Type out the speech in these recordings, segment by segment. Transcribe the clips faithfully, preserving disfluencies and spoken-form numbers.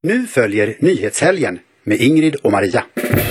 Nu följer nyhetshelgen med Ingrid och Maria.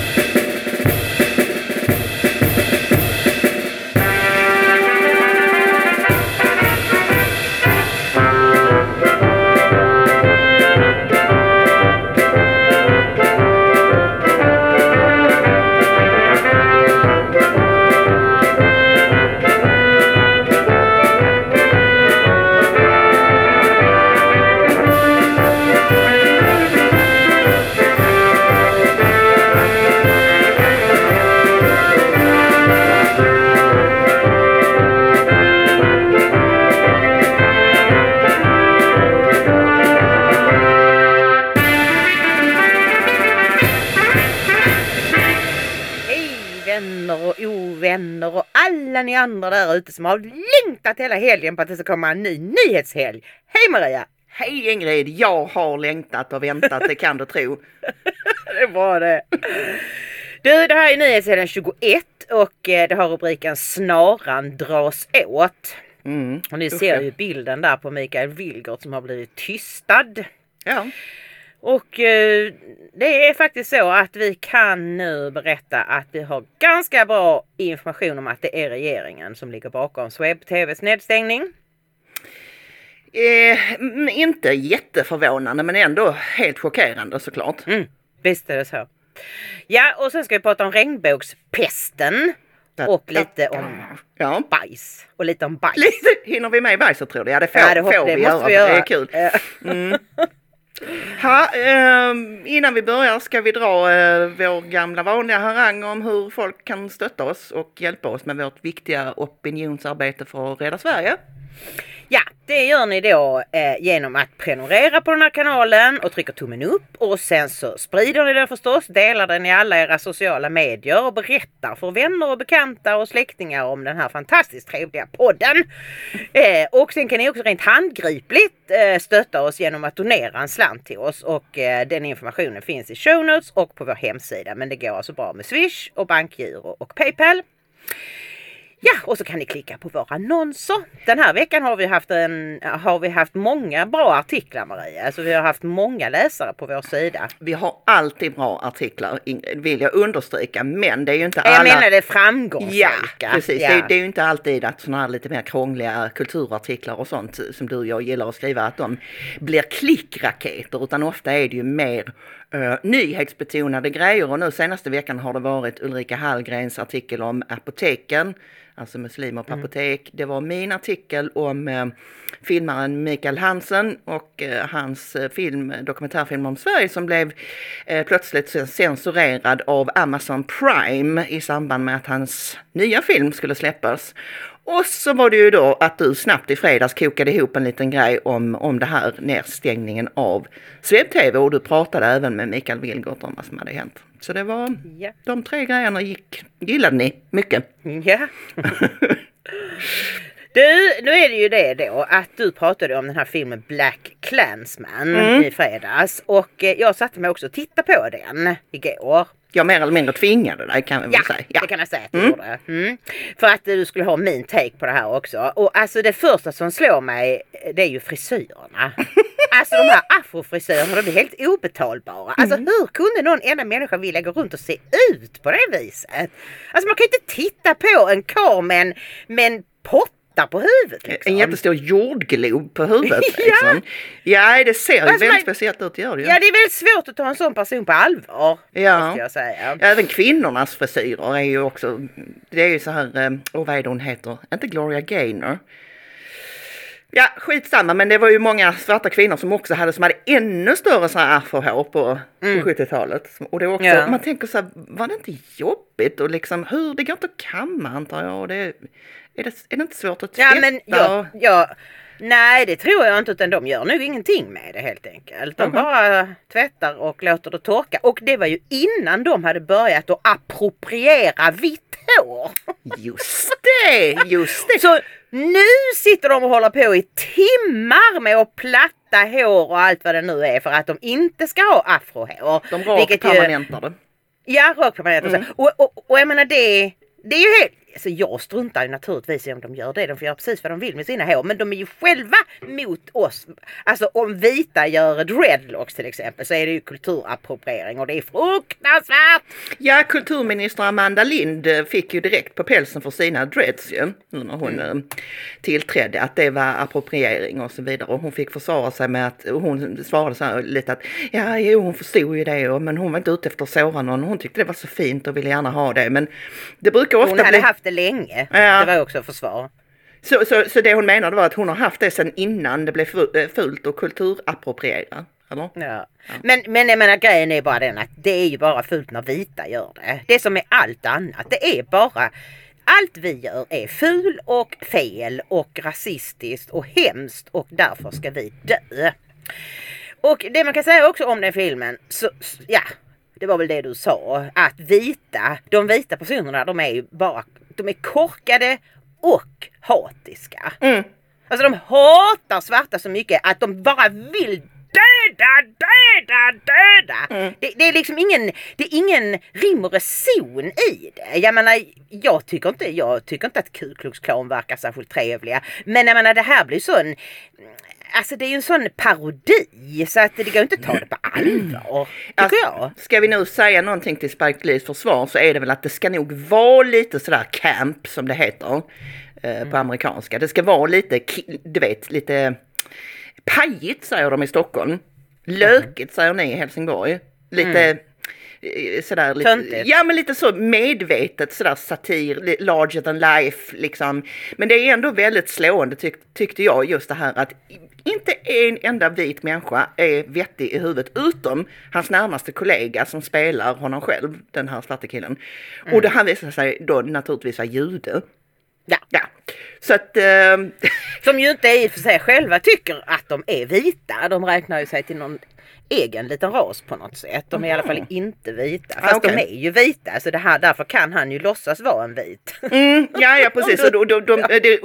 Vänner och alla ni andra där ute som har längtat hela helgen på att det ska komma en ny nyhetshelg. Hej Maria! Hej Ingrid, jag har längtat och väntat, det kan du tro. Det var det. Du, det här är nyhetshelgen tjugoett och det har rubriken Snaran dras åt. Mm, och ni ser ju bilden där på Mikael Vilgård som har blivit tystad. Ja. Och eh, det är faktiskt så att vi kan nu berätta att vi har ganska bra information om att det är regeringen som ligger bakom Swebb T V:s nedstängning. Eh, inte jätteförvånande men ändå helt chockerande såklart. Mm, visst är det så. Ja, och sen ska vi prata om regnbågspesten och lite om ja. bajs. Och lite om bajs. Lite, hinner vi med bajs så tror jag? Ja, det får, ja, det får det vi, måste göra, vi göra. Det är kul. Mm. Ha, eh, innan vi börjar ska vi dra eh, vår gamla vanliga harang om hur folk kan stötta oss och hjälpa oss med vårt viktiga opinionsarbete för att rädda Sverige. Ja, det gör ni då eh, genom att prenumerera på den här kanalen och trycka tummen upp. Och sen så sprider ni den förstås, delar den i alla era sociala medier och berättar för vänner och bekanta och släktingar om den här fantastiskt trevliga podden. Eh, och sen kan ni också rent handgripligt eh, stötta oss genom att donera en slant till oss. Och eh, den informationen finns i show notes och på vår hemsida. Men det går alltså bra med Swish och bankgiro och PayPal. Ja, och så kan ni klicka på våra annonser. Den här veckan har vi haft en har vi haft många bra artiklar, Maria. Alltså vi har haft många läsare på vår sida. Vi har alltid bra artiklar, vill jag understryka, men det är ju inte alla... Jag menar det framgångsrika. Ja, precis. Ja. Det, det är ju inte alltid att sådana här lite mer krångliga kulturartiklar och sånt som du och jag gillar att skriva, att de blir klickraketer, utan ofta är det ju mer Uh, nyhetsbetonade grejer. Och nu senaste veckan har det varit Ulrika Hallgrens artikel om apoteken, alltså muslimer på mm. apotek. Det var min artikel om uh, filmaren Mikael Hansen och uh, hans uh, film, dokumentärfilm om Sverige som blev uh, plötsligt censurerad av Amazon Prime i samband med att hans nya film skulle släppas. Och så var det ju då att du snabbt i fredags kokade ihop en liten grej om, om det här nedstängningen av Swebb T V, och du pratade även med Mikael Vilgård om vad som hade hänt. Så det var, yeah. de tre grejerna gick, gillade ni mycket. Ja. Du, nu är det ju det då att du pratade om den här filmen Black Klansman mm. i fredags, och jag satte mig också och tittade på den igår. Jag mer eller mindre tvingade dig, kan vi väl ja, säga. Ja, det kan jag säga att du mm. gjorde. Mm. För att du skulle ha min take på det här också. Och alltså det första som slår mig, det är ju frisyrerna. Alltså de här afrofrisörerna, de är helt obetalbara. Alltså mm. hur kunde någon enda människa vilja gå runt och se ut på det viset? Alltså man kan ju inte titta på en karl med en, med en pott på huvudet liksom. En jättestor jordglob på huvudet liksom. Ja, ja, det ser ju alltså, väldigt man, speciellt ut, gör det ju. Ja, det är väldigt svårt att ta en sån person på allvar. Ja, måste jag säga. Även kvinnornas frisyrer är ju också, det är ju så här, och vad är det hon heter? Inte Gloria Gaynor. Ja, skitsamma, men det var ju många svarta kvinnor som också hade, som hade ännu större så här afrohår på, mm. på sjuttiotalet. Och det är också, ja. Man tänker så här, var det inte jobbigt och liksom, hur, det går inte att kamma antar jag, och det Är det, är det inte svårt att tvätta? Ja, men ja, ja, nej, det tror jag inte, utan de gör nog ingenting med det helt enkelt. De okay. bara tvättar och låter det torka. Och det var ju innan de hade börjat att appropriera vitt hår. Just det, just det. Så nu sitter de och håller på i timmar med att platta hår och allt vad det nu är för att de inte ska ha afrohår. De rakpermanentar det. Ja, rakpermanentar. Mm. Och, och, och jag menar det... Det är ju helt, alltså jag struntar ju naturligtvis i om de gör det. De får göra precis vad de vill med sina hår. Men de är ju själva mot oss. Alltså om vita gör dreadlocks till exempel så är det ju kulturappropriering och det är fruktansvärt. Ja, kulturminister Amanda Lind fick ju direkt på pälsen för sina dreads ju, när hon mm. tillträdde, att det var appropriering och så vidare. Och hon fick försvara sig med att, hon svarade så här lite att ja, jo, hon förstod ju det, men hon var inte ute efter att såra någon. Hon tyckte det var så fint och ville gärna ha det. Men det brukar ofta hon hade bli... haft det länge. Ja. Det var också försvar. Så, så, så det hon menade var att hon har haft det sedan innan det blev fult och kulturappropriera. Eller? Ja. Ja. Men, men jag menar, grejen är bara den att det är ju bara fult när vita gör det. Det som är allt annat, det är bara... Allt vi gör är ful och fel och rasistiskt och hemskt och därför ska vi dö. Och det man kan säga också om den filmen, så, ja, det var väl det du sa, att vita, de vita personerna, de är ju bara, de är korkade och hatiska. Mm. Alltså de hatar svarta så mycket att de bara vill döda, döda, döda. Mm. Det, det är liksom ingen, det är ingen rim och reson i det. Jag menar, jag tycker inte, jag tycker inte att Ku Klux Klan verkar särskilt trevliga. Men jag menar, det här blir sån, alltså det är ju en sån parodi så att det går inte att ta det på allvar, tycker alltså, jag. Ska vi nu säga någonting till Spike Lees försvar så är det väl att det ska nog vara lite sådär camp som det heter eh, mm. på amerikanska. Det ska vara lite, du vet, lite... Pajigt säger de i Stockholm. Lökigt säger ni i Helsingborg. Lite mm. sådär lite, Töntigt. Ja, men lite så medvetet sådär satir, larger than life liksom. Men det är ändå väldigt slående tyck, tyckte jag, just det här att inte en enda vit människa är vettig i huvudet utom hans närmaste kollega som spelar honom själv, den här svarta killen. Mm. Och det han visar sig då naturligtvis vara jude. Ja. ja. Så att... Eh... Som ju inte i och för sig själva tycker att de är vita. De räknar ju sig till någon egen liten ras på något sätt. De är mm. i alla fall inte vita. Fast ah, okay. de är ju vita. Så det här, därför kan han ju låtsas vara en vit. Mm, ja, ja, precis. Och de, de, de, ja. det,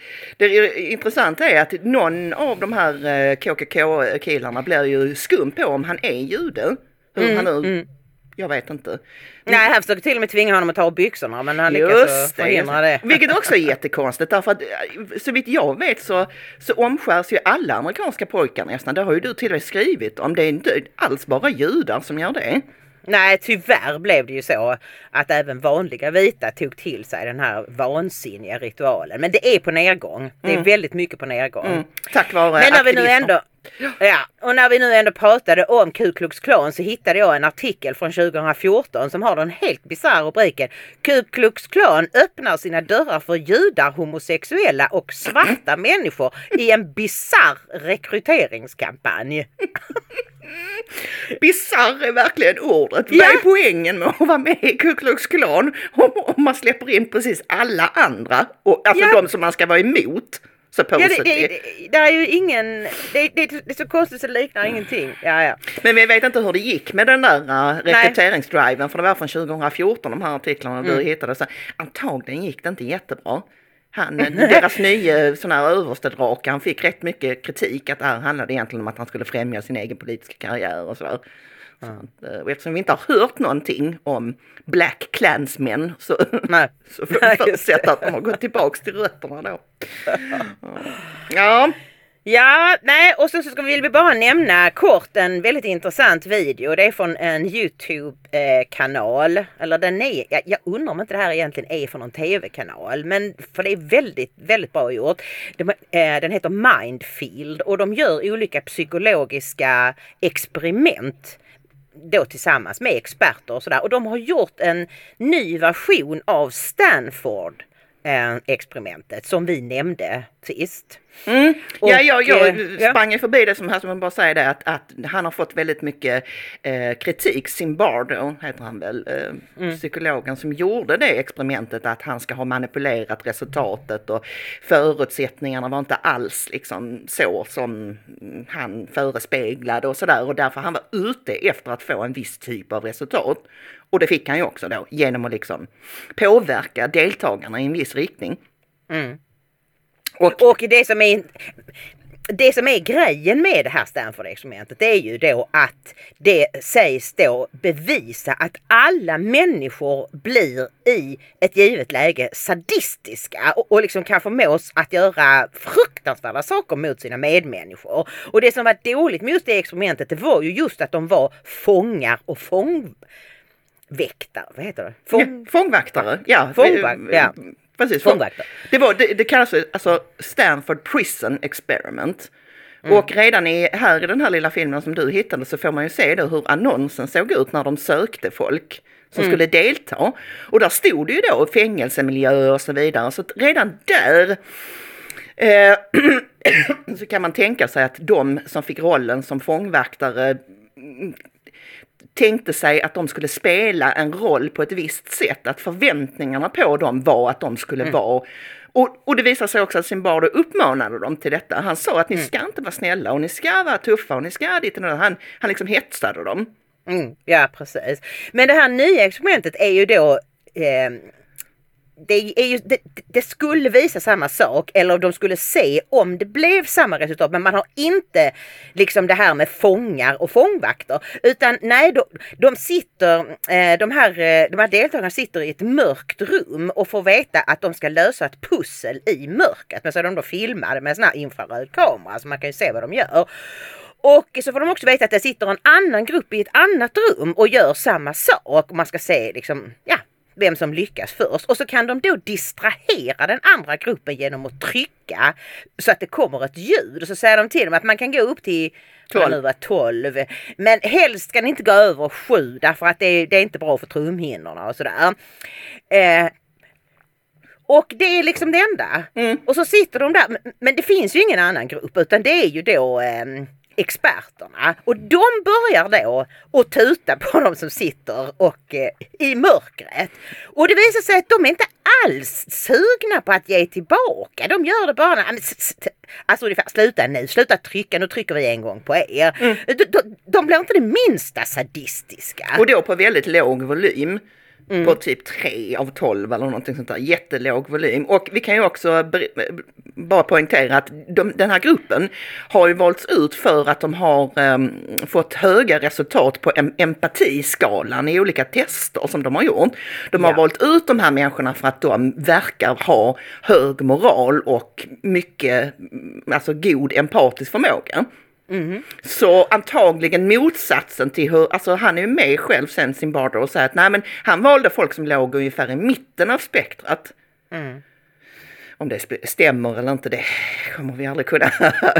det intressanta är att någon av de här K K K-killarna blir ju skum på om han är jude. Hur mm, han nu... Mm. Jag vet inte. Nej, han försöker till och med tvinga honom att ta bbyxorna, men han lyckas förhindra det. Vilket också är jättekonstigt, därför att så vitt jag vet så, så omskärs ju alla amerikanska pojkar nästan. Det har ju du till och med skrivit om. Det är inte alls bara judar som gör det. Nej, tyvärr blev det ju så att även vanliga vita tog till sig den här vansinniga ritualen. Men det är på nedgång. Det är mm. väldigt mycket på nedgång. Mm. Tack vare Men när vi nu aktivism. ändå Ja, och när vi nu ändå pratade om Ku Klux Klan så hittade jag en artikel från tjugo fjorton som har den helt bizarra rubriken: Ku Klux Klan öppnar sina dörrar för judar, homosexuella och svarta människor i en bizarr rekryteringskampanj. Bizarr är verkligen ordet. Ja. Vad är poängen med att vara med i Ku Klux Klan om man släpper in precis alla andra, och alltså ja. de som man ska vara emot? Ja, det, det, det, det är ju ingen, det, det, det är så konstigt så det liknar ingenting. Ja, ja. Men vi vet inte hur det gick med den där uh, rekryteringsdriven, för det var från tjugo fjorton de här artiklarna mm. du hittade. Så antagligen gick det inte jättebra. Han, deras nya sån här överstedrake, han fick rätt mycket kritik att det här handlade egentligen om att han skulle främja sin egen politiska karriär och sådär. Mm. Så, och eftersom vi inte har hört någonting om Black Klansmen så, Nej. så får vi förutsätta att de har gått tillbaka till rötterna då. Ja. Ja, nej, och så, så ska vi, vill vi bara nämna kort en väldigt intressant video. Det är från en YouTube-kanal. Eller den är, jag, jag undrar om inte det här egentligen är från någon tv-kanal. Men för det är väldigt, väldigt bra gjort. De, eh, den heter Mindfield och de gör olika psykologiska experiment. Då tillsammans med experter och sådär. Och de har gjort en ny version av Stanford eh, experimentet som vi nämnde sist. Mm. Och, ja, ja, jag ja. sprang ju förbi det som här som man bara säger det att, att han har fått väldigt mycket eh, kritik. Zimbardo heter han väl, eh, mm. psykologen som gjorde det experimentet, att han ska ha manipulerat resultatet och förutsättningarna var inte alls liksom så som han förespeglade och sådär, och därför han var ute efter att få en viss typ av resultat. Och det fick han ju också då genom att liksom påverka deltagarna i en viss riktning. Mm. Och, och det som är det som är grejen med det här Stanford-experimentet, det är ju då att det sägs då bevisa att alla människor blir i ett givet läge sadistiska och, och liksom kan förmås att göra fruktansvärda saker mot sina medmänniskor. Och det som var dåligt med just det experimentet, det var ju just att de var fångar och fång... väktare, vad heter det? Fång... Ja, fångvaktare, ja. Fångvaktare, ja. Precis, fångvaktare. Det, var, det, det kallas alltså Stanford Prison Experiment. Mm. Och redan i, här i den här lilla filmen som du hittade så får man ju se då hur annonsen såg ut när de sökte folk som mm. skulle delta. Och där stod det ju då fängelsemiljö och så vidare. Så att redan där eh, så kan man tänka sig att de som fick rollen som fångvaktare tänkte sig att de skulle spela en roll på ett visst sätt. Att förväntningarna på dem var att de skulle mm. vara... Och, och det visade sig också att Zimbardo uppmanade dem till detta. Han sa att ni ska inte vara snälla och ni ska vara tuffa och ni ska dit och där. Han, han liksom hetsade dem. Mm, ja, precis. Men det här nya experimentet är ju då... Eh, det, är ju, det, det skulle visa samma sak eller de skulle se om det blev samma resultat, men man har inte liksom det här med fångar och fångvakter, utan nej, de, de sitter eh, de, här, de här deltagarna sitter i ett mörkt rum och får veta att de ska lösa ett pussel i mörkret, men så är de då filmade med en sån här infraröd kamera så man kan ju se vad de gör. Och så får de också veta att det sitter en annan grupp i ett annat rum och gör samma sak och man ska se liksom, ja, vem som lyckas först. Och så kan de då distrahera den andra gruppen genom att trycka så att det kommer ett ljud. Och så säger de till dem att man kan gå upp till tolv. Men helst kan det inte gå över sju därför att det är, det är inte bra för trumhinnorna och sådär. Eh, och det är liksom det enda. Mm. Och så sitter de där. Men, men det finns ju ingen annan grupp utan det är ju då... Eh, experterna och de börjar då att tuta på de som sitter och eh, i mörkret och det visar sig att de är inte alls sugna på att ge tillbaka, de gör det bara alltså ungefär, sluta nu, sluta trycka, nu trycker vi en gång på er. Mm. De, de, de blir inte det minsta sadistiska. Och då på väldigt låg volym. Mm. På typ tre av tolv eller någonting sånt där. Jättelåg volym. Och vi kan ju också b- bara poängtera att de, den här gruppen har ju valts ut för att de har um, fått höga resultat på em- empatiskalan i olika tester som de har gjort. De har ja. valt ut de här människorna för att de verkar ha hög moral och mycket, alltså god empatisk förmåga. Mm. Så antagligen motsatsen till hur, alltså han är ju med själv sen Zimbardo och säger att nej men han valde folk som låg ungefär i mitten av spektrat. Mm. Om det stämmer eller inte, det kommer vi aldrig kunna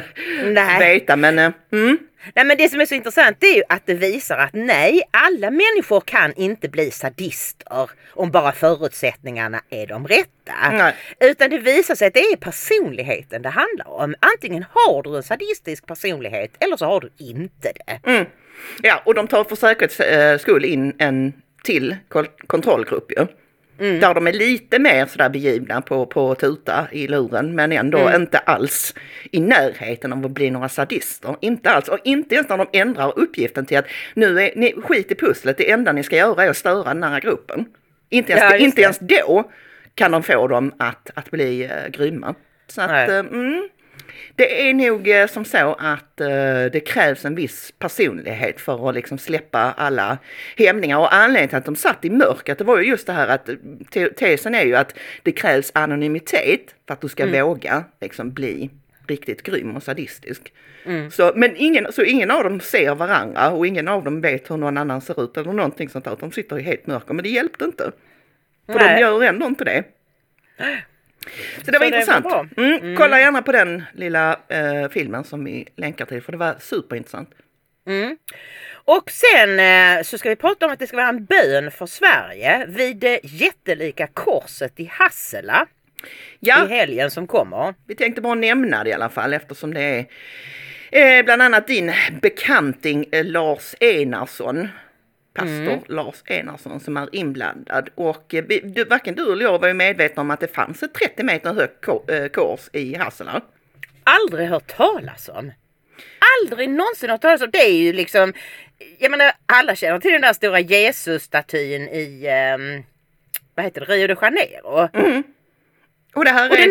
veta. Men, mm. nej, men det som är så intressant är ju att det visar att nej, alla människor kan inte bli sadister om bara förutsättningarna är de rätta. Nej. Utan det visar sig att det är personligheten det handlar om. Antingen har du en sadistisk personlighet eller så har du inte det. Mm. Ja, och de tar för säkerhets skull in en till kontrollgrupp ju. Mm. Där de är lite mer sådär begivna på, på tuta i luren men ändå mm. inte alls i närheten av att bli några sadister. Inte alls. Och inte ens när de ändrar uppgiften till att nu är ni skit i pusslet, det enda ni ska göra är att störa den här gruppen. Inte ens, ja, inte ens då kan de få dem att, att bli uh, grymma. Så att, uh, mm, det är nog uh, som så att uh, det krävs en viss personlighet för att liksom släppa alla hämningar. Och anledningen till att de satt i mörkret, det var ju just det här att te- tesen är ju att det krävs anonymitet för att du ska mm. våga liksom bli riktigt grym och sadistisk. Mm. Så, men ingen, så ingen av dem ser varandra och ingen av dem vet hur någon annan ser ut eller någonting sånt där. De sitter i helt mörker, men det hjälpte inte. För Nej. de gör ändå inte det. Så det var så intressant. Det var mm, mm. Kolla gärna på den lilla eh, filmen som vi länkar till, för det var superintressant. Mm. Och sen eh, så ska vi prata om att det ska vara en bön för Sverige vid det jättelika korset i Hassela. Ja. I helgen som kommer. Vi tänkte bara nämna det i alla fall eftersom det är eh, bland annat din bekanting eh, Lars Enarsson. Pastor mm. Lars Enarsson som är inblandad. Och eh, du, varken du eller jag var ju medvetna om att det fanns ett trettio meter högt ko- eh, kors i Hassela. Aldrig hört talas om. Aldrig någonsin hört talas om. Det är ju liksom, jag menar, alla känner till den där stora Jesus-statyn i, eh, vad heter det, Rio de Janeiro. Mm. Och det här och är, den,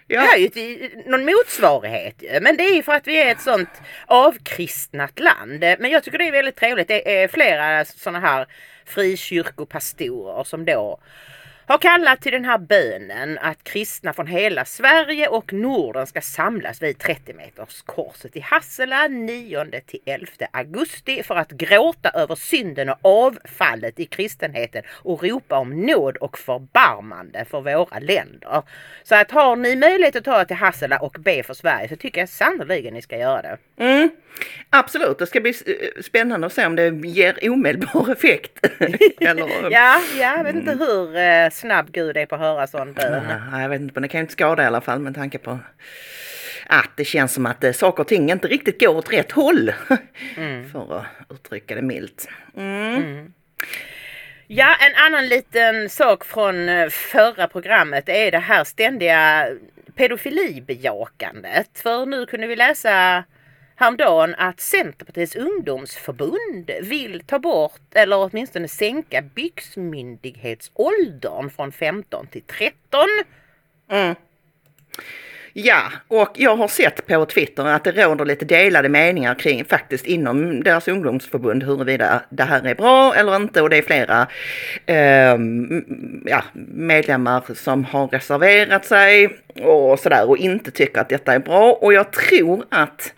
Ja. Det är ju ett, någon motsvarighet. Men det är ju för att vi är ett sånt avkristnat land. Men jag tycker det är väldigt trevligt. Det är flera sådana här frikyrkopastorer som då har kallat till den här bönen att kristna från hela Sverige och Norden ska samlas vid trettio meters korset i Hassela nionde till elfte augusti för att gråta över synden och avfallet i kristenheten och ropa om nåd och förbarmande för våra länder. Så att har ni möjlighet att ta till Hassela och be för Sverige så tycker jag sannoliken ni ska göra det. Mm. Absolut, det ska bli spännande att se om det ger omedelbar effekt. Eller... ja, jag vet inte hur eh, snabb Gud är på att höra sån bön. Nej, jag vet inte, men det kan ju inte skada i alla fall med tanke på att det känns som att eh, saker och ting inte riktigt går åt rätt håll. Mm. För att uttrycka det milt. Mm. Mm. Ja, en annan liten sak från förra programmet är det här ständiga pedofilibejakandet. För nu kunde vi läsa häromdagen att Centerpartiets ungdomsförbund vill ta bort eller åtminstone sänka byxmyndighetsåldern från femton till tretton. Mm. Ja, och jag har sett på Twitter att det råder lite delade meningar kring faktiskt inom deras ungdomsförbund huruvida det här är bra eller inte, och det är flera eh, ja, medlemmar som har reserverat sig och sådär och inte tycker att detta är bra, och jag tror att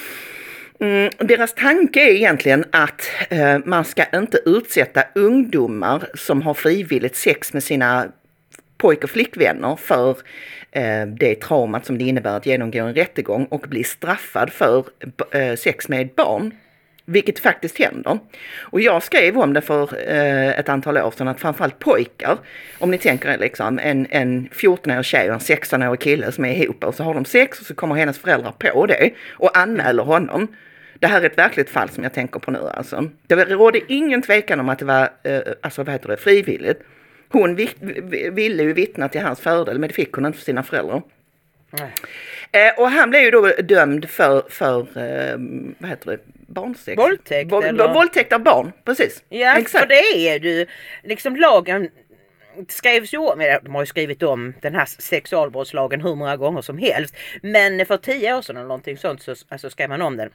Mm, deras tanke är egentligen att eh, man ska inte utsätta ungdomar som har frivilligt sex med sina pojk- och flickvänner för eh, det traumat som det innebär att genomgå en rättegång och bli straffad för eh, sex med barn. Vilket faktiskt händer. Och jag skrev om det för eh, ett antal år sedan att framförallt pojkar, om ni tänker er liksom en, en fjorton-årig tjej och en sexton-årig kille som är ihop, och så har de sex och så kommer hennes föräldrar på det och anmäler honom. Det här är ett verkligt fall som jag tänker på nu alltså. Det rådde ingen tvekan om att det var eh, alltså, vad heter det, frivilligt. Hon vi, ville ju vittna till hans fördel, men det fick hon inte för sina föräldrar. Nej. Eh, och han blev ju då dömd för, för eh, vad heter det, barnsex. Våldtäkt. Vå, eller? Våldtäkt av barn, precis. Ja, exakt. För det är du, liksom lagen skrevs ju om, de har ju skrivit om den här sexualbrottslagen hur många gånger som helst. Men för tio år sedan eller någonting sånt så alltså, skrev man om den.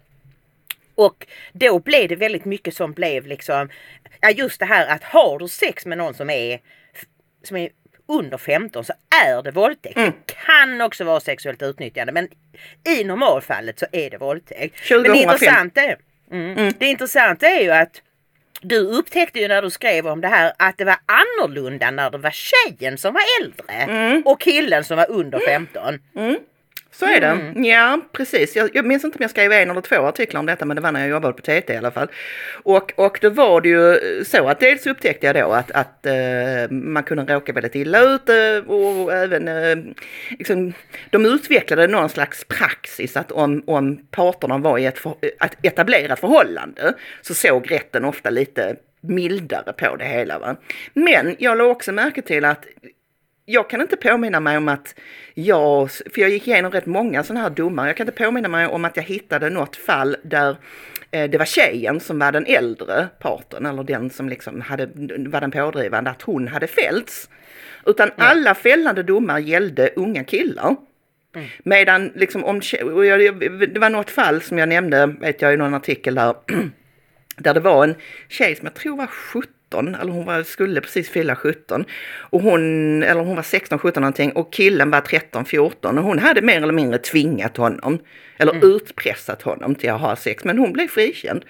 Och då blev det väldigt mycket som blev liksom, ja just det här att har du sex med någon som är, som är under femton så är det våldtäkt. Mm. Det kan också vara sexuellt utnyttjande, men i normalfallet så är det våldtäkt. Men det intressanta är, mm, mm. det intressanta är ju att du upptäckte ju när du skrev om det här att det var annorlunda när det var tjejen som var äldre mm. och killen som var under femton. Mm. Så är det. Mm. Ja, precis. Jag, jag minns inte om jag skrev en eller två artiklar om detta, men det var när jag jobbade på T T i alla fall. Och, och då var det ju så att dels upptäckte jag då att, att uh, man kunde råka väldigt illa ut uh, och även uh, liksom, de utvecklade någon slags praxis att om, om parterna var i ett, för, ett etablerat förhållande så såg rätten ofta lite mildare på det hela. Va? Men jag lade också märke till att jag kan inte påminna mig om att jag, för jag gick igenom rätt många sådana här domar, jag kan inte påminna mig om att jag hittade något fall där eh, det var tjejen som var den äldre parten, eller den som liksom hade, var den pådrivande, att hon hade fällts. Utan mm. alla fällande domar gällde unga killar. Mm. Medan liksom om, det var något fall som jag nämnde, vet jag i någon artikel där, där det var en tjej som jag tror var sjutton, eller hon var, skulle precis fylla sjutton, och hon, eller hon var sexton sjutton någonting, och killen var tretton fjorton, och hon hade mer eller mindre tvingat honom eller mm. utpressat honom till att ha sex, men hon blev frikänd.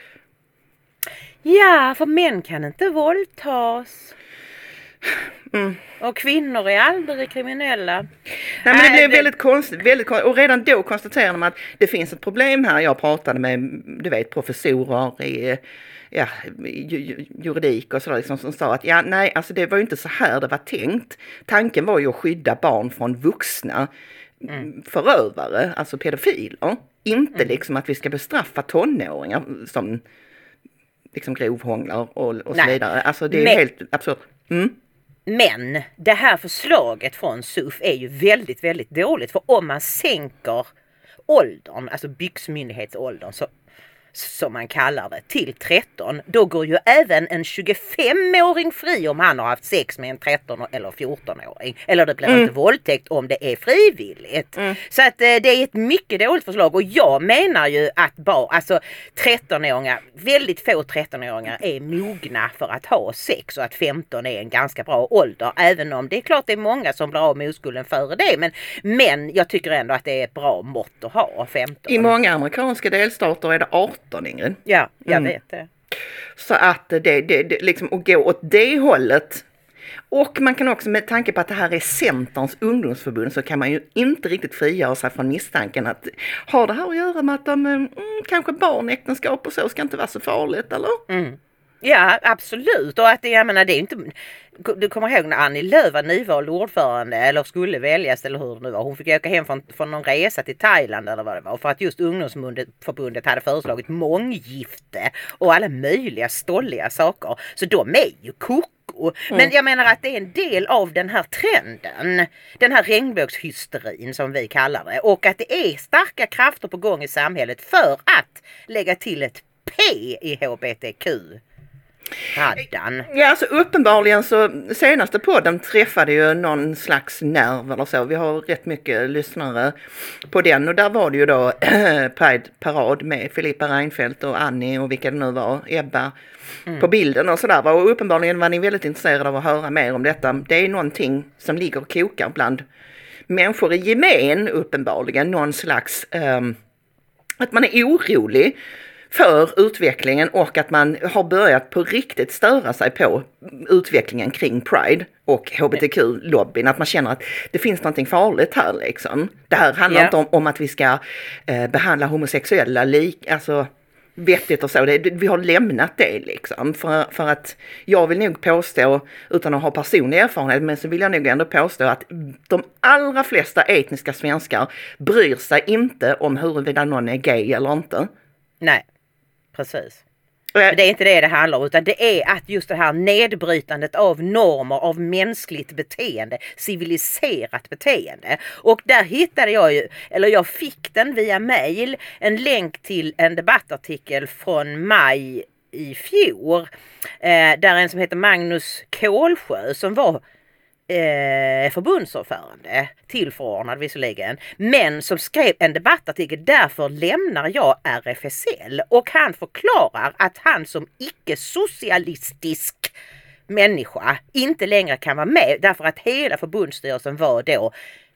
Ja, för män kan inte våldtas. Mm. Och kvinnor är aldrig kriminella. Nej, men det blev väldigt konstigt, väldigt konstigt. Och redan då konstaterade man att det finns ett problem här. Jag pratade med, du vet, professorer i ja, juridik och sådär liksom, som sa att ja, nej, alltså det var ju inte så här det var tänkt. Tanken var ju att skydda barn från vuxna mm. förövare, alltså pedofiler. Inte mm. liksom att vi ska bestraffa tonåringar som liksom grovhånglar och, och så vidare. Alltså det är men, helt absurt. Mm. Men det här förslaget från S U F är ju väldigt, väldigt dåligt. För om man sänker åldern, alltså byxmyndighetsåldern, så som man kallar det, till tretton, då går ju även en tjugofemåring fri om han har haft sex med en tretton eller fjortonåring. Eller det blir mm. inte våldtäkt om det är frivilligt. Mm. Så att eh, det är ett mycket dåligt förslag, och jag menar ju att bara, alltså trettonåringar, väldigt få trettonåringar är mogna för att ha sex, och att femton är en ganska bra ålder, även om det är klart det är många som blir av med oskulden före det, men, men jag tycker ändå att det är ett bra mått att ha femton. I många amerikanska delstater är det arton, Ingrid. Ja, jag mm. vet det. Så att det, det, det liksom att gå åt det hållet. Och man kan också, med tanke på att det här är Centerns ungdomsförbund, så kan man ju inte riktigt frigöra sig från misstanken att har det här att göra med att de mm, kanske barnäktenskap och så ska inte vara så farligt, eller? Mm. Ja, absolut. Och att det, jag menar, det är inte... Du kommer ihåg när Annie Lööf var nyvald ordförande, eller skulle väljas, eller hur det nu var. Hon fick åka hem från, från någon resa till Thailand eller vad det var, för att just ungdomsförbundet hade föreslagit månggifte och alla möjliga stolliga saker. Så de är ju koko. Mm. Men jag menar att det är en del av den här trenden, den här regnbågshysterin som vi kallar det, och att det är starka krafter på gång i samhället för att lägga till ett P i H B T Q. Raddan. Ja, alltså uppenbarligen så senaste podden träffade ju någon slags nerv eller så. Vi har rätt mycket lyssnare på den, och där var det ju då Pride-parad med Filippa Reinfeldt och Annie och vilka det nu var, Ebba mm. på bilden och sådär. Och uppenbarligen var ni väldigt intresserade av att höra mer om detta. Det är någonting som ligger och kokar bland människor i gemen, uppenbarligen. Någon slags um, att man är orolig för utvecklingen, och att man har börjat på riktigt störa sig på utvecklingen kring Pride och H B T Q-lobbyn. Att man känner att det finns någonting farligt här liksom. Det här handlar yeah. inte om, om att vi ska eh, behandla homosexuella lik, alltså vettigt och så. Det, vi har lämnat det liksom. För, för att jag vill nog påstå, utan att ha personlig erfarenhet, men så vill jag nog ändå påstå att de allra flesta etniska svenskar bryr sig inte om huruvida någon är gay eller inte. Nej. Precis. Men det är inte det det handlar om, utan det är att just det här nedbrytandet av normer, av mänskligt beteende, civiliserat beteende. Och där hittade jag ju, eller jag fick den via mail, en länk till en debattartikel från maj i fjol, eh, där en som heter Magnus Kålsjö, som var Eh, förbundsordförande, tillförordnad visserligen, men som skrev en debattartikel, därför lämnar jag R F S L, och han förklarar att han som icke-socialistisk människa inte längre kan vara med, därför att hela förbundsstyrelsen var då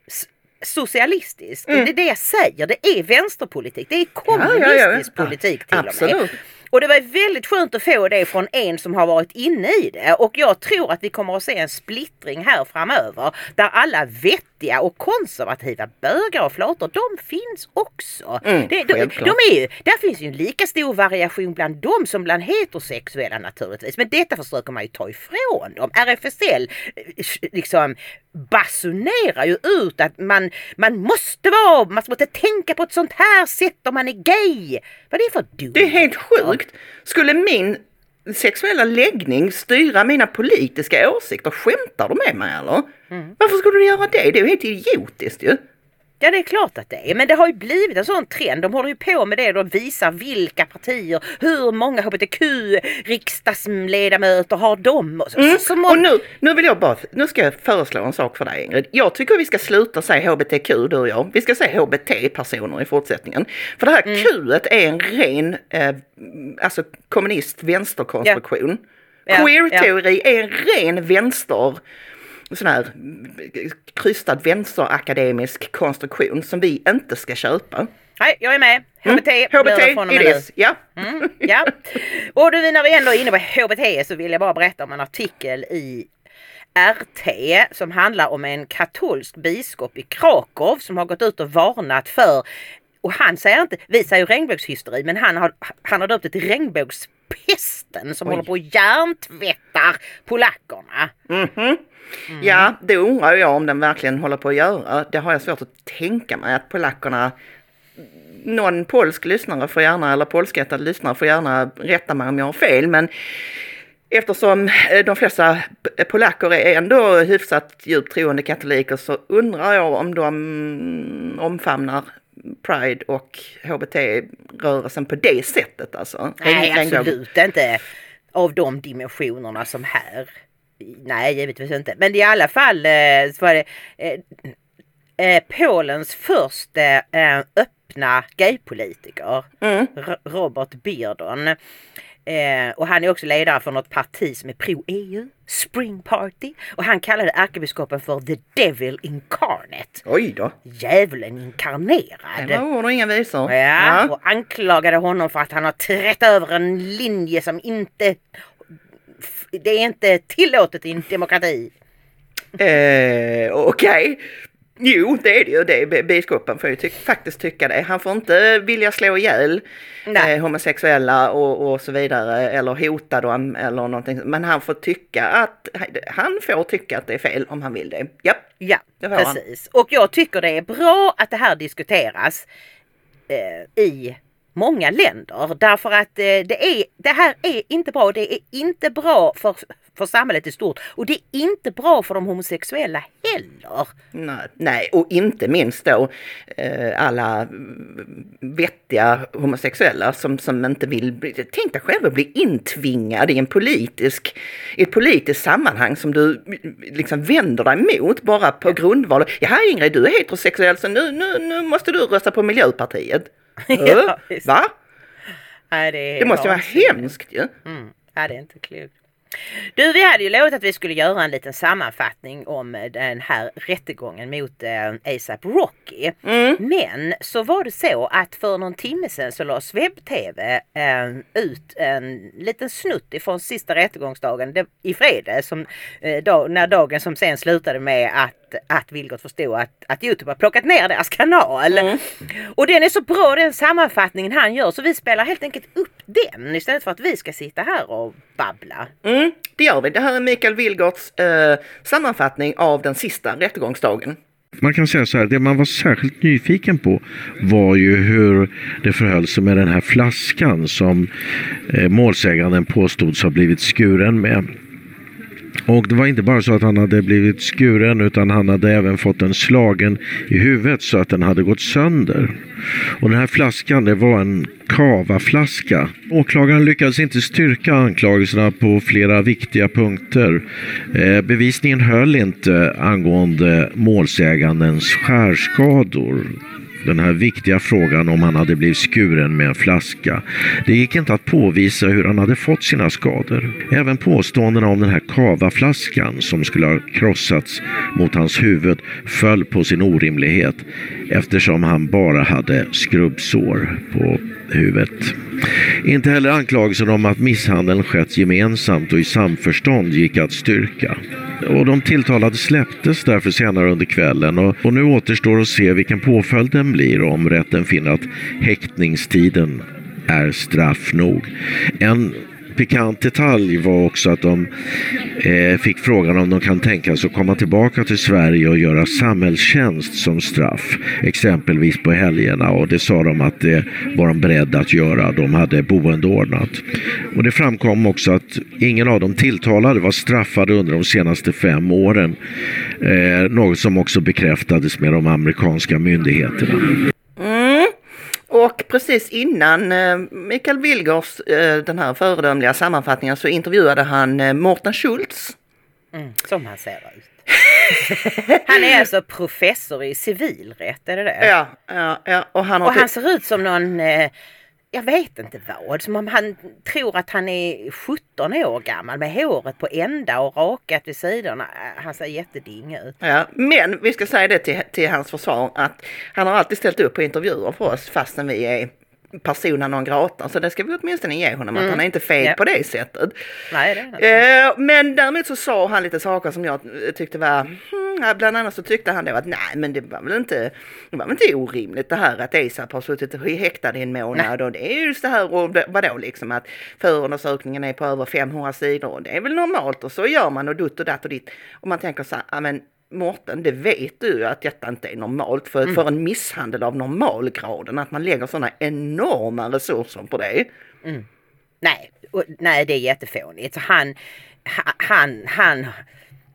socialistisk. Mm. Det är det jag säger, det är vänsterpolitik, det är kommunistisk ja, ja, ja. politik till Absolut. och med. Och det var väldigt skönt att få det från en som har varit inne i det. Och jag tror att vi kommer att se en splittring här framöver, där alla vettiga och konservativa bögar och flator, de finns också. Mm, det, de, de är ju, där finns ju en lika stor variation bland dem som bland heterosexuella naturligtvis. Men detta försöker man ju ta ifrån dem. R F S L liksom basunerar ju ut att man, man måste vara, man måste tänka på ett sånt här sätt om man är gay. Vad är det för dumt? Det är helt sjukt. Skulle min sexuella läggning styra mina politiska åsikter? Skämtar du med mig eller? Mm. Varför skulle du göra det? Det är ju helt idiotiskt ju. Ja, det är klart att det är. Men det har ju blivit en sån trend. De håller ju på med det. De visar vilka partier, hur många H B T Q-riksdagsledamöter har de. Och, så, mm. så må... och nu, nu vill jag bara, nu ska jag föreslå en sak för dig, Ingrid. Jag tycker vi ska sluta säga H B T Q, du och jag. Vi ska säga H B T-personer i fortsättningen. För det här mm. Q-et är en ren eh, alltså kommunist-vänsterkonstruktion. Ja. Ja. Queer-teori ja. är en ren vänster sån här krystad vänsterakademisk konstruktion som vi inte ska köpa. Nej, jag är med. H B T. Mm. H B T, it is. Ja. Mm, ja. Och du, när vi ändå är inne på H B T, så vill jag bara berätta om en artikel i R T som handlar om en katolsk biskop i Krakow som har gått ut och varnat för, och han säger inte, vi säger regnbågshysteri, men han har, han har döpt det till regnbågspesten som Oj. håller på att hjärntvättar polackerna. Mhm. Mm. Ja, det undrar jag om den verkligen håller på att göra. Det har jag svårt att tänka mig att polackerna, någon polsk lyssnare får gärna, eller polskättad lyssnare får gärna rätta mig om jag har fel, men eftersom de flesta polacker är ändå hyfsat djupt troende katoliker, så undrar jag om de omfamnar Pride och H B T-rörelsen på det sättet alltså. Nej, en, absolut en inte av de dimensionerna som här. Nej, givetvis inte. Men det är i alla fall eh, så var det eh, eh, Polens första eh, öppna gaypolitiker, mm. R- Robert Biedron. Eh, och han är också ledare för något parti som är pro-E U, Spring Party. Och han kallade ärkebiskopen för The Devil Incarnate. Oj då. Djävulen inkarnerad. Det var ord och inga visor. Ja, ja, och anklagade honom för att han har trätt över en linje som inte... Det är inte tillåtet i en demokrati. Eh, Okej. Okay. Jo, det är det ju. Det. Biskopen får ju ty- faktiskt tycka det. Han får inte vilja slå ihjäl eh, homosexuella och, och så vidare. Eller hota dem eller någonting. Men han får tycka att han får tycka att det är fel om han vill det. Japp. Ja, precis. Han. Och jag tycker det är bra att det här diskuteras eh, i många länder. Därför att eh, det, är, det här är inte bra. Det är inte bra för, för samhället i stort. Och det är inte bra för de homosexuella heller. Nej, nej och inte minst då eh, alla vettiga homosexuella som, som inte vill bli, tänk dig själv att bli intvingad i en politisk, i ett politiskt sammanhang som du liksom vänder dig emot bara på grundval. Ja, Ingrid, du är heterosexuell så nu, nu, nu måste du rösta på Miljöpartiet. Ja, va? Nej, det, är det måste vara hemskt ju. Mm. Ja, det är inte klokt. Du, vi hade ju lovat att vi skulle göra en liten sammanfattning om den här rättegången mot eh, A$AP Rocky. Mm. Men så var det så att för någon timme sedan så lades webb-tv eh, ut en liten snutt ifrån sista rättegångsdagen det, i fredag, som, eh, dag, när dagen som sen slutade med att, att Vilgot förstod att, att YouTube har plockat ner deras kanal. Mm. Och den är så bra, den sammanfattningen han gör, så vi spelar helt enkelt upp den istället för att vi ska sitta här och babbla. Mm, det gör vi. Det här är Mikael Vilgots eh, sammanfattning av den sista rättegångsdagen. Man kan säga så här, det man var särskilt nyfiken på var ju hur det förhöll sig med den här flaskan som eh, målsäganden påstods ha blivit skuren med. Och det var inte bara så att han hade blivit skuren, utan han hade även fått en slagen i huvudet så att den hade gått sönder. Och den här flaskan, det var en kava-flaska. Åklagaren lyckades inte styrka anklagelserna på flera viktiga punkter. Eh, bevisningen höll inte angående målsägandens skärskador. Den här viktiga frågan om han hade blivit skuren med en flaska. Det gick inte att påvisa hur han hade fått sina skador. Även påståendena om den här kava-flaskan som skulle ha krossats mot hans huvud föll på sin orimlighet, eftersom han bara hade skrubbsår på huvudet. Inte heller anklagelsen om att misshandeln skett gemensamt och i samförstånd gick att styrka. Och de tilltalade släpptes därför senare under kvällen och, och nu återstår att se vilken påföljden blir om rätten finner att häktningstiden är straff nog. En pikant detalj var också att de eh, fick frågan om de kan tänka sig att komma tillbaka till Sverige och göra samhällstjänst som straff, exempelvis på helgerna, och det sa de att det var de beredda att göra. De hade boende ordnat. Och det framkom också att ingen av de tilltalade var straffade under de senaste fem åren, eh, något som också bekräftades med de amerikanska myndigheterna. Mm. Och precis innan eh, Mikael Vilgårds eh, den här föredömliga sammanfattningen så intervjuade han eh, Mårten Schultz. Mm, som han ser ut. Han är alltså professor i civilrätt, är det det? Ja, ja, ja. Och han, har och han ser ut som någon, eh, jag vet inte vad, som om han tror att han är sjutton år gammal med håret på ända och rakat vid sidorna. Han ser jätteding ut. Ja, men vi ska säga det till, till hans försvar att han har alltid ställt upp på intervjuer för oss fastän vi är persona non grata, så det ska vi åtminstone ge honom, mm. att han är inte feg yeah. på det sättet. Nej, det är eh, men däremot så sa han lite saker som jag tyckte var, hmm, bland annat så tyckte han det att nej, men det var väl inte, det var väl inte orimligt det här att A$AP har suttit häktad i en månad, nej. Och det är just det här, och vadå liksom, att förundersökningen är på över femhundra sidor och det är väl normalt, och så gör man och dutt och datt och ditt, och man tänker så här, men Mårten, det vet du att detta inte är normalt för, mm. för en misshandel av normalgraden, att man lägger sådana enorma resurser på det. Mm. Nej, och, nej, det är jättefånigt. Han, han, han,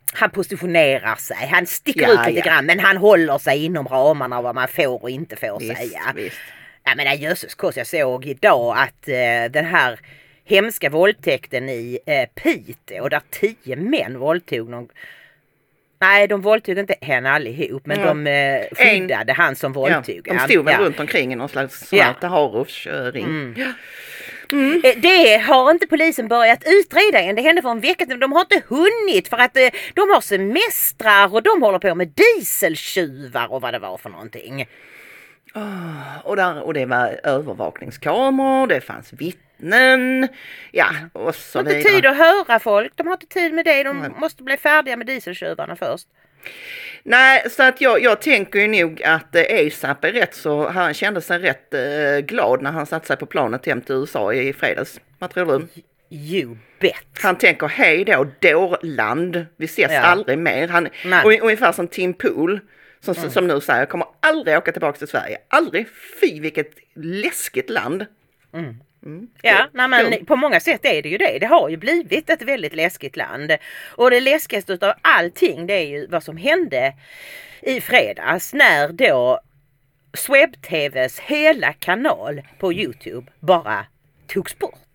han positionerar sig, han sticker Ja, ut lite ja. grann, men han håller sig inom ramarna av vad man får och inte får Visst, säga. visst. Jag menar jösses kors, jag såg idag att eh, den här hemska våldtäkten i eh, Piteå där tio män våldtog någon. Nej, de våldtog inte henne allihop, men Mm. de eh, skyddade en, han som våldtog. Ja, de stod väl ja. runt omkring i någon slags Ja. Svarte Harovs-ring. Mm. Ja. Mm. Det har inte polisen börjat utreda än. Det hände för en vecka sedan. De har inte hunnit för att eh, de har semestrar och de håller på med dieseltjuvar och vad det var för någonting. Oh, och, där, och det var övervakningskameror, det fanns vittnen, ja och så De har vidare. inte tid att höra folk. De har inte tid med det. De Nej. måste bli färdiga med dieseltjuvarna först. Nej, så att jag, jag tänker ju nog att eh, ASAP är rätt så, han kände sig rätt eh, glad när han satte sig på planet hem till U S A i fredags. Vad tror du? You bet. Han tänker hej då, dårland, vi ses Ja. aldrig mer. Han, Nej. och, ungefär som Tim Pool som, mm. som nu säger, jag kommer aldrig åka tillbaka till Sverige. Aldrig, fy vilket läskigt land. Mm. Mm. Ja, nej, men Cool. på många sätt är det ju det. Det har ju blivit ett väldigt läskigt land. Och det läskigaste utav allting, det är ju vad som hände i fredags när då Swebb-tvs hela kanal på YouTube bara togs bort.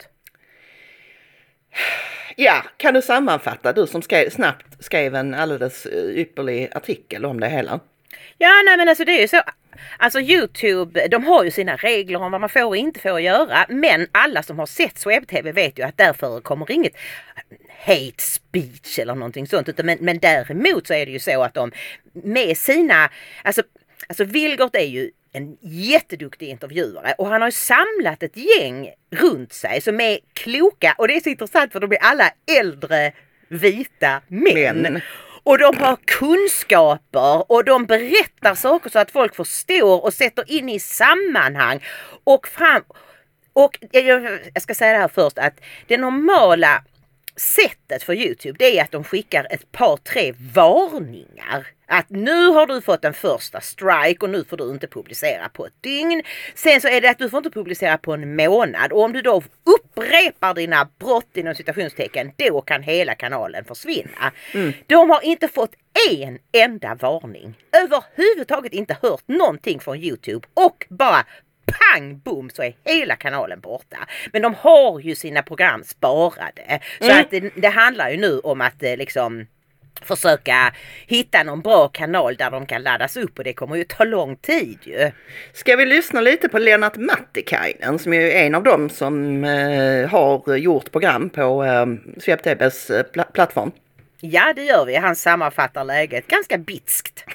Ja, kan du sammanfatta, du som skrev, snabbt skrev en alldeles eh, ypperlig artikel om det hela? Ja, nej men alltså det är ju så. Alltså YouTube, de har ju sina regler om vad man får och inte får göra. Men alla som har sett Swebb-tv vet ju att där förekommer inget hate speech eller någonting sånt. Utan, men, men däremot så är det ju så att de med sina, alltså, alltså Vilgert är ju en jätteduktig intervjuare och han har ju samlat ett gäng runt sig som är kloka, och det är så intressant för de är alla äldre vita män. Men. Och de har kunskaper och de berättar saker så att folk förstår och sätter in i sammanhang. Och fram och jag, jag ska säga det här först, att det normala sättet för YouTube, det är att de skickar ett par tre varningar. Att nu har du fått en första strike och nu får du inte publicera på ett dygn. Sen så är det att du får inte publicera på en månad. Och om du då upprepar dina brott inom citationstecken, då kan hela kanalen försvinna. Mm. De har inte fått en enda varning. Överhuvudtaget inte hört någonting från YouTube. Och bara pang, boom, så är hela kanalen borta. Men de har ju sina program sparade. Så Mm. att det, det handlar ju nu om att eh, liksom försöka hitta någon bra kanal där de kan laddas upp, och det kommer ju ta lång tid ju. Ska vi lyssna lite på Lennart Mattikainen som är en av dem som eh, har gjort program på eh, Swebb-tvs eh, pl- plattform? Ja, det gör vi. Han sammanfattar läget ganska bitskt.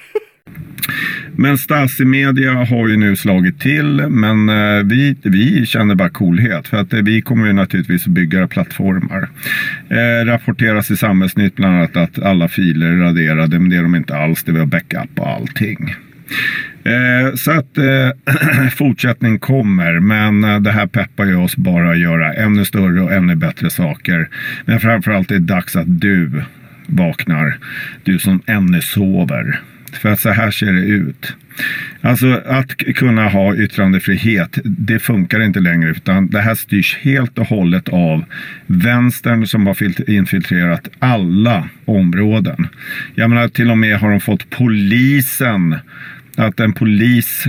Men Stasi-media har ju nu slagit till, men eh, vi, vi känner bara coolhet för att eh, vi kommer ju naturligtvis bygga plattformar. Eh, rapporteras i Samhällsnytt bland annat att alla filer är raderade, men det är de inte alls, det var backup och allting. Eh, så att eh, fortsättning kommer, men eh, det här peppar ju oss bara att göra ännu större och ännu bättre saker. Men framförallt är det dags att du vaknar, du som ännu sover. För att så här ser det ut. Alltså att kunna ha yttrandefrihet, det funkar inte längre, utan det här styrs helt och hållet av vänstern som har infiltrerat alla områden. Jag menar, till och med har de fått polisen, att en polis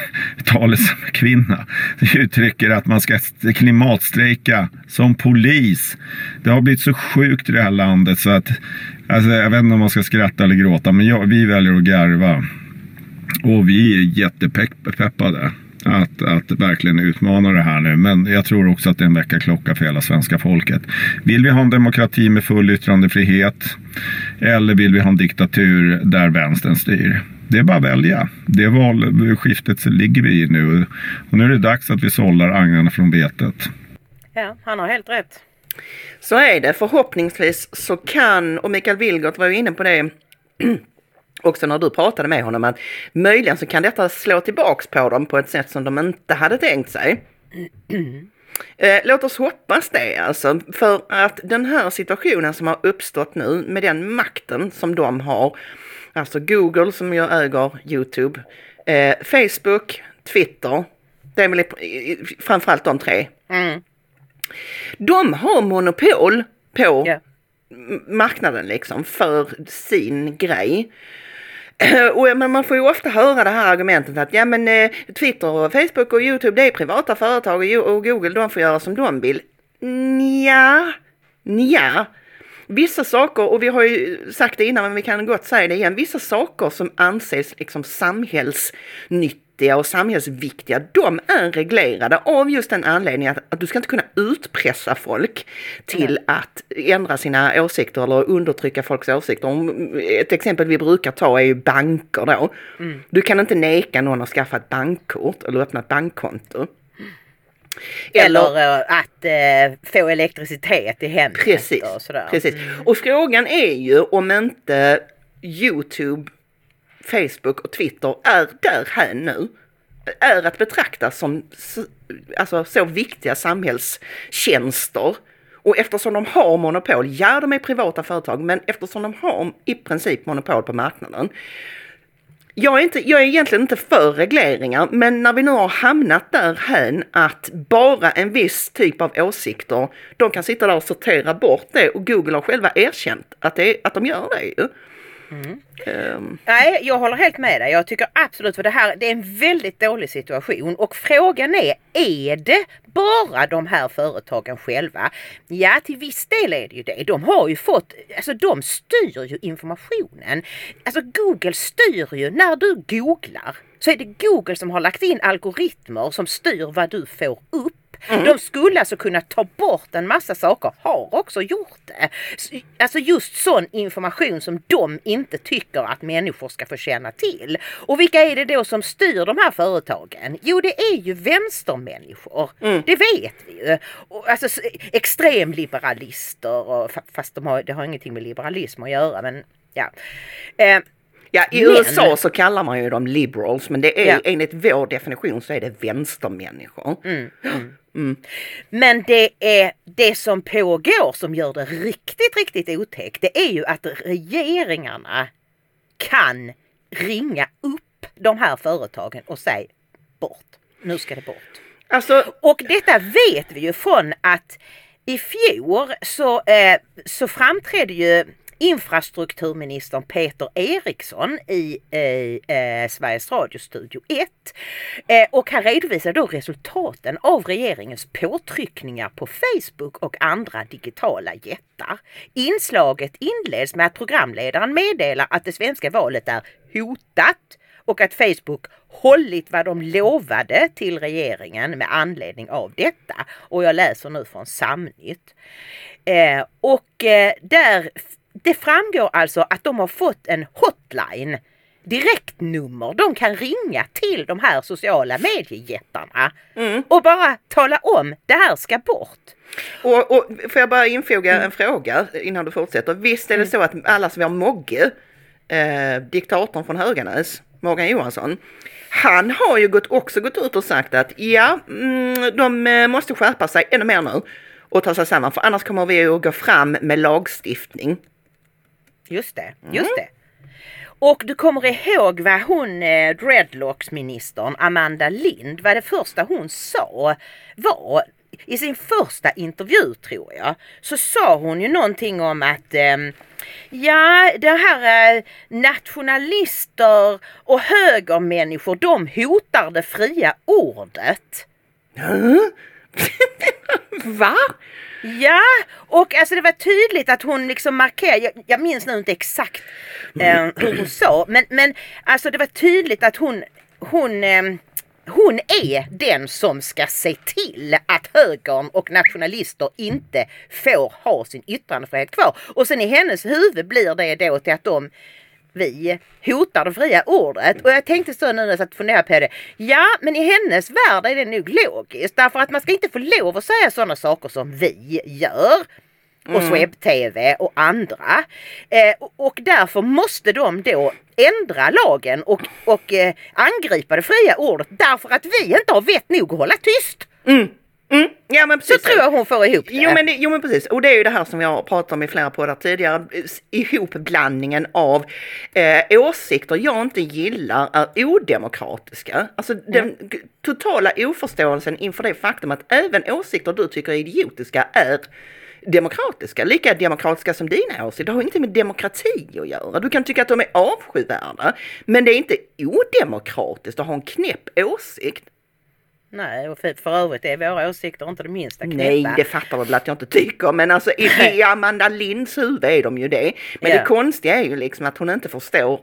taleskvinna uttrycker att man ska klimatstrejka som polis. Det har blivit så sjukt i det här landet så att, alltså, jag vet inte om man ska skratta eller gråta, men jag, vi väljer att garva. Och vi är jättepeppade att, att verkligen utmana det här nu. Men jag tror också att det är en väckarklocka för hela svenska folket. Vill vi ha en demokrati med full yttrandefrihet, eller vill vi ha en diktatur där vänstern styr? Det är bara att välja. Det valskiftet så ligger vi i nu. Och nu är det dags att vi sållar agnarna från betet. Ja, han har helt rätt. Så är det. Förhoppningsvis så kan, och Mikael Vilgert var ju inne på det också när du pratade med honom, att möjligen så kan detta slå tillbaks på dem på ett sätt som de inte hade tänkt sig. Eh, låt oss hoppas det alltså, för att den här situationen som har uppstått nu med den makten som de har, alltså Google som ju äger YouTube, eh, Facebook, Twitter, det är väl framförallt de tre. Mm. De har monopol på Yeah. marknaden liksom för sin grej. Och men man får ju ofta höra det här argumentet att ja men eh, Twitter och Facebook och YouTube det är privata företag och, och Google de får göra som de vill. Nja, nja. Vissa saker, och vi har ju sagt det innan men vi kan gott säga det igen, vissa saker som anses liksom samhällsnyttiga och samhällsviktiga, de är reglerade av just den anledningen att, att du ska inte kunna utpressa folk till mm. att ändra sina åsikter eller undertrycka folks åsikter. Ett exempel vi brukar ta är ju banker då. Mm. Du kan inte neka någon att skaffa ett bankkort eller öppna ett bankkonto. Eller, eller att eh, få elektricitet i hemmet. Precis, och sådär. precis. Mm. Och frågan är ju om inte YouTube, Facebook och Twitter är där här nu. Är att betrakta som alltså, så viktiga samhällstjänster. Och eftersom de har monopol, ja de är privata företag, men eftersom de har i princip monopol på marknaden. Jag är, inte, jag är egentligen inte för regleringar, men när vi nu har hamnat där här att bara en viss typ av åsikter, de kan sitta där och sortera bort det och Google har själva erkänt att, det, att de gör det ju. Mm. Um. Nej, jag håller helt med dig. Jag tycker absolut för det här, det är en väldigt dålig situation och frågan är, är det bara de här företagen själva? Ja, till viss del är det ju det. De har ju fått, alltså de styr ju informationen. Alltså Google styr ju, när du googlar så är det Google som har lagt in algoritmer som styr vad du får upp. Mm. De skulle alltså kunna ta bort en massa saker, har också gjort det. Alltså just sån information som de inte tycker att människor ska få känna till. Och vilka är det då som styr de här företagen? Jo, det är ju vänstermänniskor. Mm. Det vet vi ju. Och alltså extremliberalister, och, fast de har, det har ingenting med liberalism att göra, men ja. Eh, Ja, i men, U S A så kallar man ju dem liberals, men det är ja. enligt vår definition så är det vänstermänniskor. Mm, mm. Mm. Men det är det som pågår som gör det riktigt, riktigt otäckt. Det är ju att regeringarna kan ringa upp de här företagen och säga bort. Nu ska det bort. Alltså, och detta vet vi ju från att i fjol så, eh, så framträdde ju infrastrukturministern Peter Eriksson i eh, eh, Sveriges Radio Studio ett eh, och han redovisade då resultaten av regeringens påtryckningar på Facebook och andra digitala jättar. Inslaget inleds med att programledaren meddelar att det svenska valet är hotat och att Facebook hållit vad de lovade till regeringen med anledning av detta. Och jag läser nu från Samnytt. Eh, och eh, där det framgår alltså att de har fått en hotline, direktnummer. De kan ringa till de här sociala mediejättarna mm. och bara tala om det här ska bort. Och, och får jag bara infoga mm. en fråga innan du fortsätter. Visst är det mm. så att alla som har Mogge, eh, diktatorn från Höganäs, Morgan Johansson, han har ju gått, också gått ut och sagt att ja, mm, de måste skärpa sig ännu mer nu och ta sig samman, för annars kommer vi att gå fram med lagstiftning. Just det, just mm. det. Och du kommer ihåg vad hon, eh, dreadlocks-ministern Amanda Lind, vad det första hon sa var, i sin första intervju tror jag, så sa hon ju någonting om att eh, ja, det här eh, nationalister och högermänniskor, de hotar det fria ordet. Mm. Va? Ja, och alltså det var tydligt att hon liksom markerade, jag, jag minns nu inte exakt eh, hur hon sa, men, men alltså det var tydligt att hon, hon, eh, hon är den som ska se till att högern och nationalister inte får ha sin yttrandefrihet kvar. Och sen i hennes huvud blir det då till att de vi hotar det fria ordet. Och jag tänkte så nu när jag satt och funderade på det. Ja, men i hennes värld är det nog logiskt. Därför att man ska inte få lov att säga sådana saker som vi gör. Och mm. Webb-tv och andra. Eh, och, och därför måste de då ändra lagen och, och eh, angripa det fria ordet. Därför att vi inte har vett nog att hålla tyst. Mm. Mm. Ja, men precis. Så tror jag hon får ihop det. Jo men, det, jo men precis, och det är ju det här som jag har pratat om i flera poddar tidigare, ihopblandningen av eh, åsikter jag inte gillar är odemokratiska. Alltså mm. den totala oförståelsen inför det faktum att även åsikter du tycker är idiotiska är demokratiska, lika demokratiska som dina åsikter. Det har inte med demokrati att göra. Du kan tycka att de är avskyvärda, men det är inte odemokratiskt att ha en knäpp åsikt. Nej, och för, för övrigt är våra åsikter inte det minsta knäppa. Nej, det fattar väl att jag inte tycker, men alltså i, i Amanda Linds huvud är de ju det. Men yeah. det konstiga är ju liksom att hon inte förstår.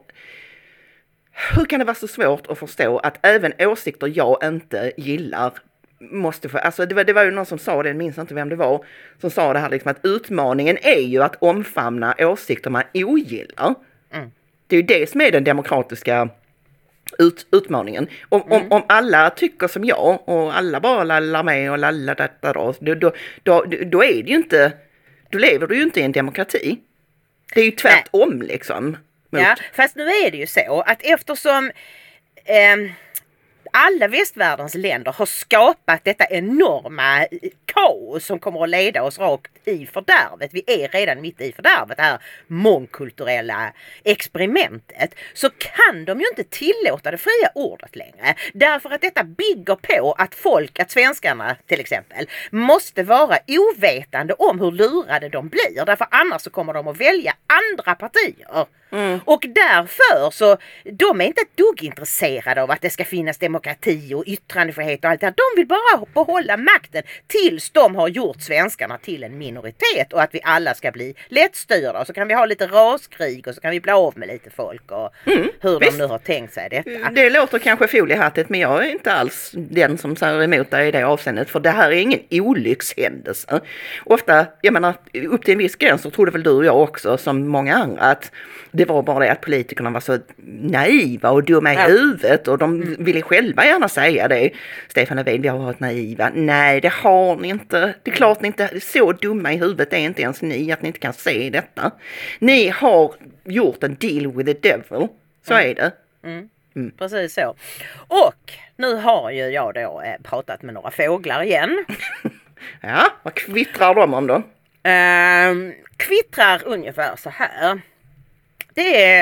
Hur kan det vara så svårt att förstå att även åsikter jag inte gillar måste få, alltså det var, det var ju någon som sa det, jag minns inte vem det var, som sa det här liksom att utmaningen är ju att omfamna åsikter man ogillar. Mm. Det är ju det som är den demokratiska ut, utmaningen. Om, mm. om, om alla tycker som jag och alla bara lallar med och lallar detta då, då, då, då, då är det ju inte, då lever du ju inte i en demokrati. Det är ju tvärtom liksom. Mot. Ja, fast nu är det ju så att eftersom eh, alla västvärldens länder har skapat detta enorma kaos som kommer att leda oss rakt i fördärvet. Vi är redan mitt i fördärvet, det här mångkulturella experimentet. Så kan de ju inte tillåta det fria ordet längre. Därför att detta bygger på att folk, att svenskarna till exempel, måste vara ovetande om hur lurade de blir. Därför annars så kommer de att välja andra partier. Mm. Och därför så, de är inte ett dugg intresserade av att det ska finnas demokrati och yttrandefrihet och allt det här. De vill bara behålla makten tills de har gjort svenskarna till en minoritet och att vi alla ska bli lättstyrda. Och så kan vi ha lite raskrig och så kan vi bli av med lite folk och mm, hur visst. De nu har tänkt sig detta. Det låter kanske foliehattigt, men jag är inte alls den som säger emot dig i det avseendet, för det här är ingen olyckshändelse. Ofta, jag menar, upp till en viss gräns så trodde väl du och jag också, som många andra, att det var bara det att politikerna var så naiva och dumma i ja. huvudet och de ville själva gärna säga det. Stefan Löfven, vi har varit naiva. Nej, det har ni inte. Det är klart ni inte är så dumma i huvudet, det är inte ens ni, att ni inte kan se detta. Ni har gjort en deal with the devil. Så mm. är det. Mm. Mm. Precis så. Och nu har ju jag då eh, pratat med några fåglar igen. Ja, vad kvittrar de om då? Uh, kvittrar ungefär så här. Det är,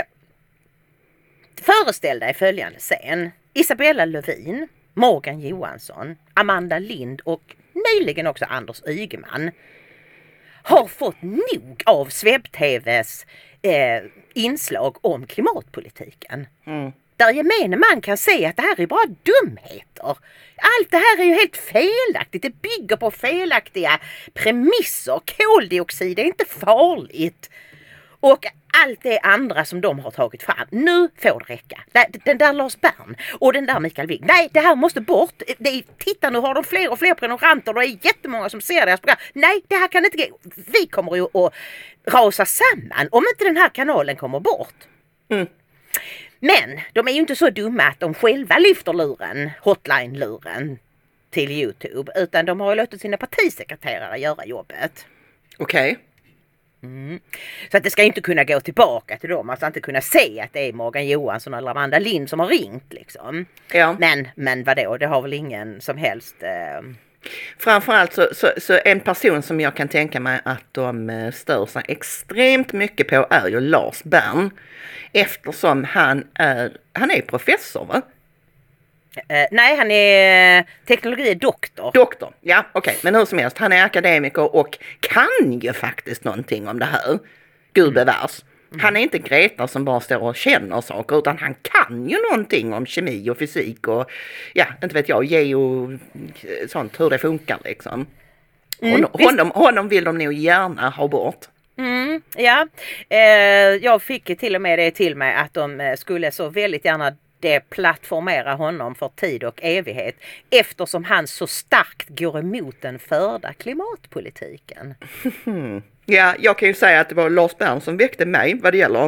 föreställ dig följande scen. Isabella Lövin, Morgan Johansson, Amanda Lind och möjligen också Anders Ygeman har fått nog av Sveb-tvs eh, inslag om klimatpolitiken. Mm. Där gemene man kan se att det här är bara dumheter. Allt det här är ju helt felaktigt. Det bygger på felaktiga premisser. Koldioxid är inte farligt. Och allt det andra som de har tagit fram. Nu får det räcka. Den där Lars Bern och den där Mikael Wigg. Nej, det här måste bort. Det är, titta, nu har de fler och fler prenumeranter. Det är jättemånga som ser deras program. Nej, det här kan inte gå. Vi kommer ju att rasa samman om inte den här kanalen kommer bort. Mm. Men de är ju inte så dumma att de själva lyfter luren, hotline-luren till YouTube. Utan de har ju låtit sina partisekreterare göra jobbet. Okej. Okay. Mm. Så att det ska inte kunna gå tillbaka till dem. Alltså inte kunna se att det är Morgan Johansson eller Amanda Lind som har ringt liksom. Ja. Men, men vadå, det har väl ingen som helst... Eh... Framförallt så, så, så en person som jag kan tänka mig att de stör sig extremt mycket på är ju Lars Bern. Eftersom han är, han är professor, va? Uh, nej, han är teknologidoktor. Doktor, ja okej. Okay. Men hur som helst, han är akademiker och kan ju faktiskt någonting om det här. Gud bevärs. Mm. Han är inte Greta som bara står och känner saker, utan han kan ju någonting om kemi och fysik och ja, inte vet jag, geo sånt, hur det funkar liksom. Mm, honom, honom, honom vill de nog gärna ha bort. Mm, ja, eh, jag fick till och med det till mig att de skulle så väldigt gärna det plattformera honom för tid och evighet eftersom han så starkt går emot den förda klimatpolitiken. Mm. Ja, jag kan ju säga att det var Lars Bern som väckte mig vad det gäller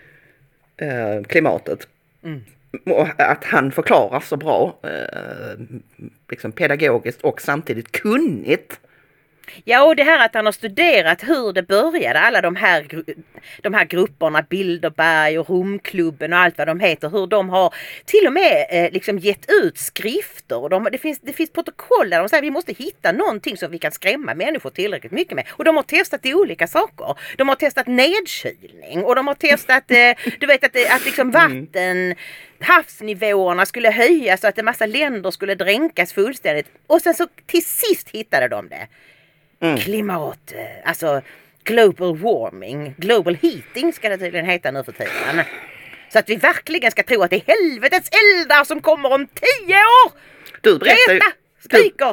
eh, klimatet. Mm. Och att han förklarar så bra, eh, liksom pedagogiskt och samtidigt kunnigt. Ja, och det här att han har studerat hur det började, alla de här, de här grupperna, Bilderberg och Romklubben och allt vad de heter, hur de har till och med eh, liksom gett ut skrifter. Och de, det, finns, det finns protokoll där de säger att vi måste hitta någonting som vi kan skrämma människor tillräckligt mycket med. Och de har testat olika saker. De har testat nedkylning och de har testat, eh, du vet att, att liksom vatten... havsnivåerna skulle höjas så att en massa länder skulle dränkas fullständigt. Och sen så till sist hittade de det. mm. klimat, alltså global warming, global heating ska det tydligen heta nu för tiden. Så att vi verkligen ska tro att det är helvetets eldar som kommer om tio år. Du berättar ju... skriker.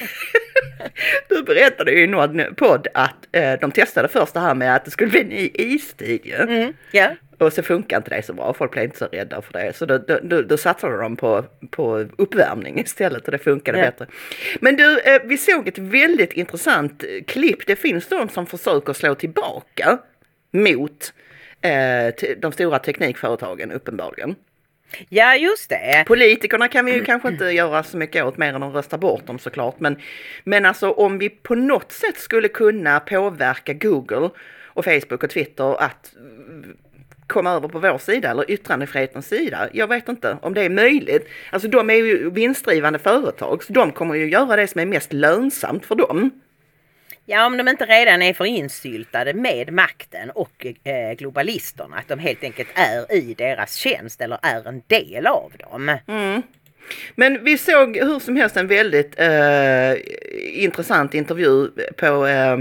Du berättade ju i någon podd att eh, de testade först det här med att det skulle bli en ny istid. Ja? Mm, yeah. Och så funkar inte det så bra. Folk blev inte så rädda för det. Så då, då, då, då satsade de på, på uppvärmning istället och det funkade yeah. bättre. Men du, eh, vi såg ett väldigt intressant klipp. Det finns de som försöker slå tillbaka mot eh, t- de stora teknikföretagen uppenbarligen. Ja, just det. Politikerna kan vi ju kanske inte göra så mycket åt mer än att rösta bort dem såklart. Men, men alltså om vi på något sätt skulle kunna påverka Google och Facebook och Twitter att komma över på vår sida eller yttrandefrihetens sida. Jag vet inte om det är möjligt. Alltså de är ju vinstdrivande företag så de kommer ju göra det som är mest lönsamt för dem. Ja, om de inte redan är för insyltade med makten och eh, globalisterna. Att de helt enkelt är i deras tjänst eller är en del av dem. Mm. Men vi såg hur som helst en väldigt eh, intressant intervju på eh,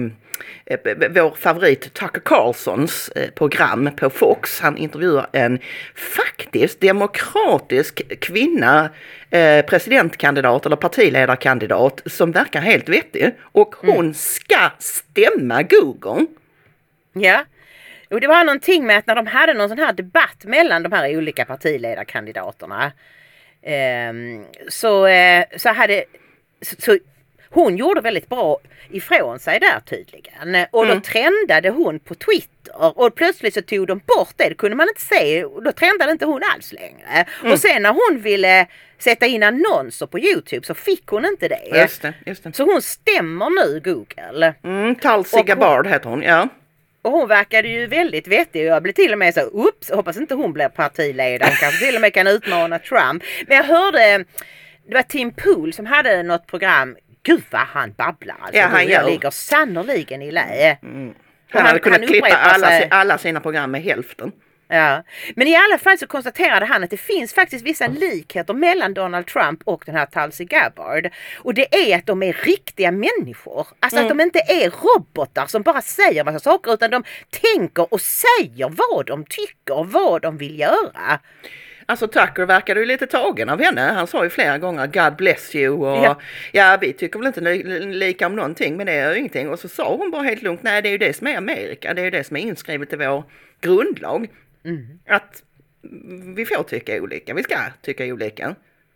vår favorit Tucker Carlsons eh, program på Fox. Han intervjuar en faktiskt demokratisk kvinna, eh, presidentkandidat eller partiledarkandidat som verkar helt vettig. Och hon mm. ska stämma Google. Ja, och det var någonting med att när de hade någon sån här debatt mellan de här olika partiledarkandidaterna eh, så, eh, så hade... Så, så, hon gjorde väldigt bra ifrån sig där tydligen. Och då mm. trendade hon på Twitter. Och plötsligt så tog de bort det. Det kunde man inte se. Och då trendade inte hon alls längre. Mm. Och sen när hon ville sätta in annonser på YouTube så fick hon inte det. Just det, just det. Så hon stämmer nu Google. Mm, Tulsi Gabbard heter hon, ja. Och hon verkade ju väldigt vettig. Jag blev till och med så, ups, hoppas inte hon blir partiledare. Hon kanske till och med kan utmana Trump. Men jag hörde, det var Tim Pool som hade något program. Gud vad han babblar. Alltså, ja, han jag ligger sannoliken i lä. Mm. Han hade kunnat klippa alla, alla sina program med hälften. Ja. Men i alla fall så konstaterade han att det finns faktiskt vissa likheter mellan Donald Trump och den här Tulsi Gabbard. Och det är att de är riktiga människor. Alltså mm. att de inte är robotar som bara säger massa saker utan de tänker och säger vad de tycker och vad de vill göra. Alltså Tucker verkade ju lite tagen av henne. Han sa ju flera gånger God bless you och ja, ja vi tycker väl inte li- lika om någonting men det är ju ingenting. Och så sa hon bara helt lugnt, nej det är ju det som är Amerika. Det är ju det som är inskrivet i vår grundlag. Mm. Att vi får tycka olika. Vi ska tycka olika.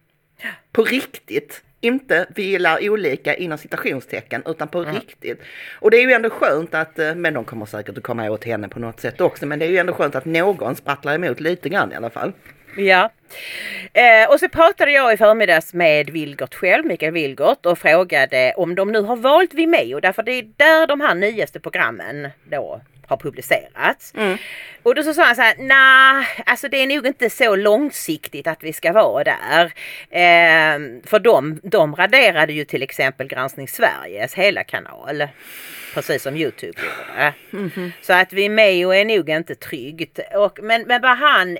På riktigt. Inte vi gillar olika inom citationstecken utan på mm. riktigt. Och det är ju ändå skönt att, men de kommer säkert att komma åt henne på något sätt också. Men det är ju ändå skönt att någon sprattlar emot lite grann i alla fall. Ja, eh, och så pratade jag i förmiddags med Vilgert själv, Mikael Vilgert, och frågade om de nu har valt Vimeo, därför det är där de här nyaste programmen då har publicerats. Mm. Och då så sa han så här, nej, alltså det är nog inte så långsiktigt att vi ska vara där. Eh, för de, de raderade ju till exempel Granskning Sveriges hela kanal, precis som YouTube gjorde. Mm-hmm. Så att Vimeo är nog inte tryggt. Och, men, men vad han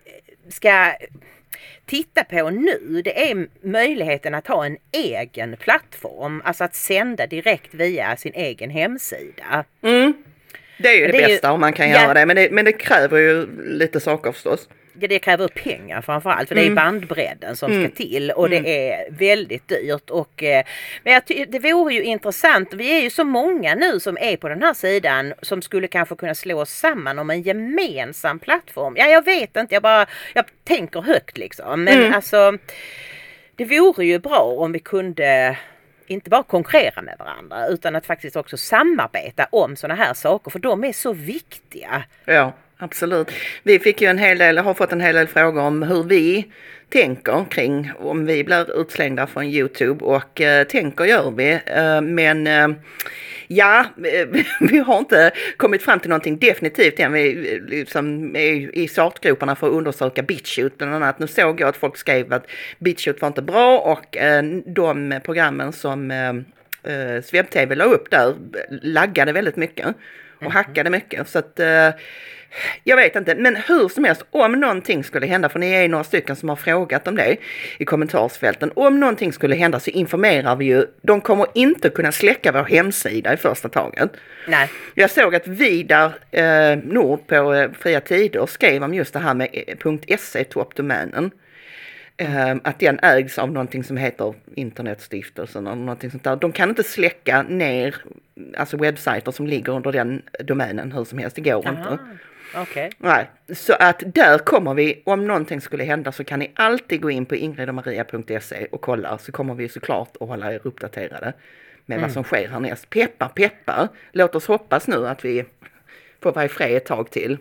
ska titta på nu, det är möjligheten att ha en egen plattform, alltså att sända direkt via sin egen hemsida. Mm. Det är ju det, det bästa ju, om man kan ja, göra det men, det, men det kräver ju lite saker förstås. Ja, det kräver pengar framförallt för mm. det är bandbredden som mm. ska till och mm. det är väldigt dyrt. Och, eh, men jag ty- det vore ju intressant, vi är ju så många nu som är på den här sidan som skulle kanske kunna slå oss samman om en gemensam plattform. Ja, jag vet inte, jag bara jag tänker högt liksom. Men mm. alltså, det vore ju bra om vi kunde inte bara konkurrera med varandra utan att faktiskt också samarbeta om såna här saker för de är så viktiga. Ja. Absolut. Vi fick ju en hel del, har fått en hel del frågor om hur vi tänker kring om vi blir utslängda från YouTube och eh, tänker gör vi. Eh, men eh, ja, vi har inte kommit fram till någonting definitivt än. Vi liksom, är i startgroparna för att undersöka BitChute bland annat. Nu såg jag att folk skrev att BitChute var inte bra och eh, de programmen som eh, SvebTV la upp där laggade väldigt mycket och hackade mycket. Så att eh, Jag vet inte, men hur som helst, om någonting skulle hända, för ni är några stycken som har frågat om det i kommentarsfälten, om någonting skulle hända så informerar vi ju, de kommer inte kunna släcka vår hemsida i första taget. Nej. Jag såg att Vidar eh, Nord på eh, Fria Tider skrev om just det här med eh, .se toppdomänen. Eh, att den ägs av någonting som heter Internetstiftelsen eller någonting sånt där. De kan inte släcka ner alltså webbsajter som ligger under den domänen hur som helst, det går Aha. inte. Okay. Nej, så att där kommer vi, om någonting skulle hända så kan ni alltid gå in på ingrid och maria punkt se och kolla, så kommer vi såklart att hålla er uppdaterade med mm. vad som sker härnäst. Peppar, peppar. Låt oss hoppas nu att vi får vara i fred ett tag till.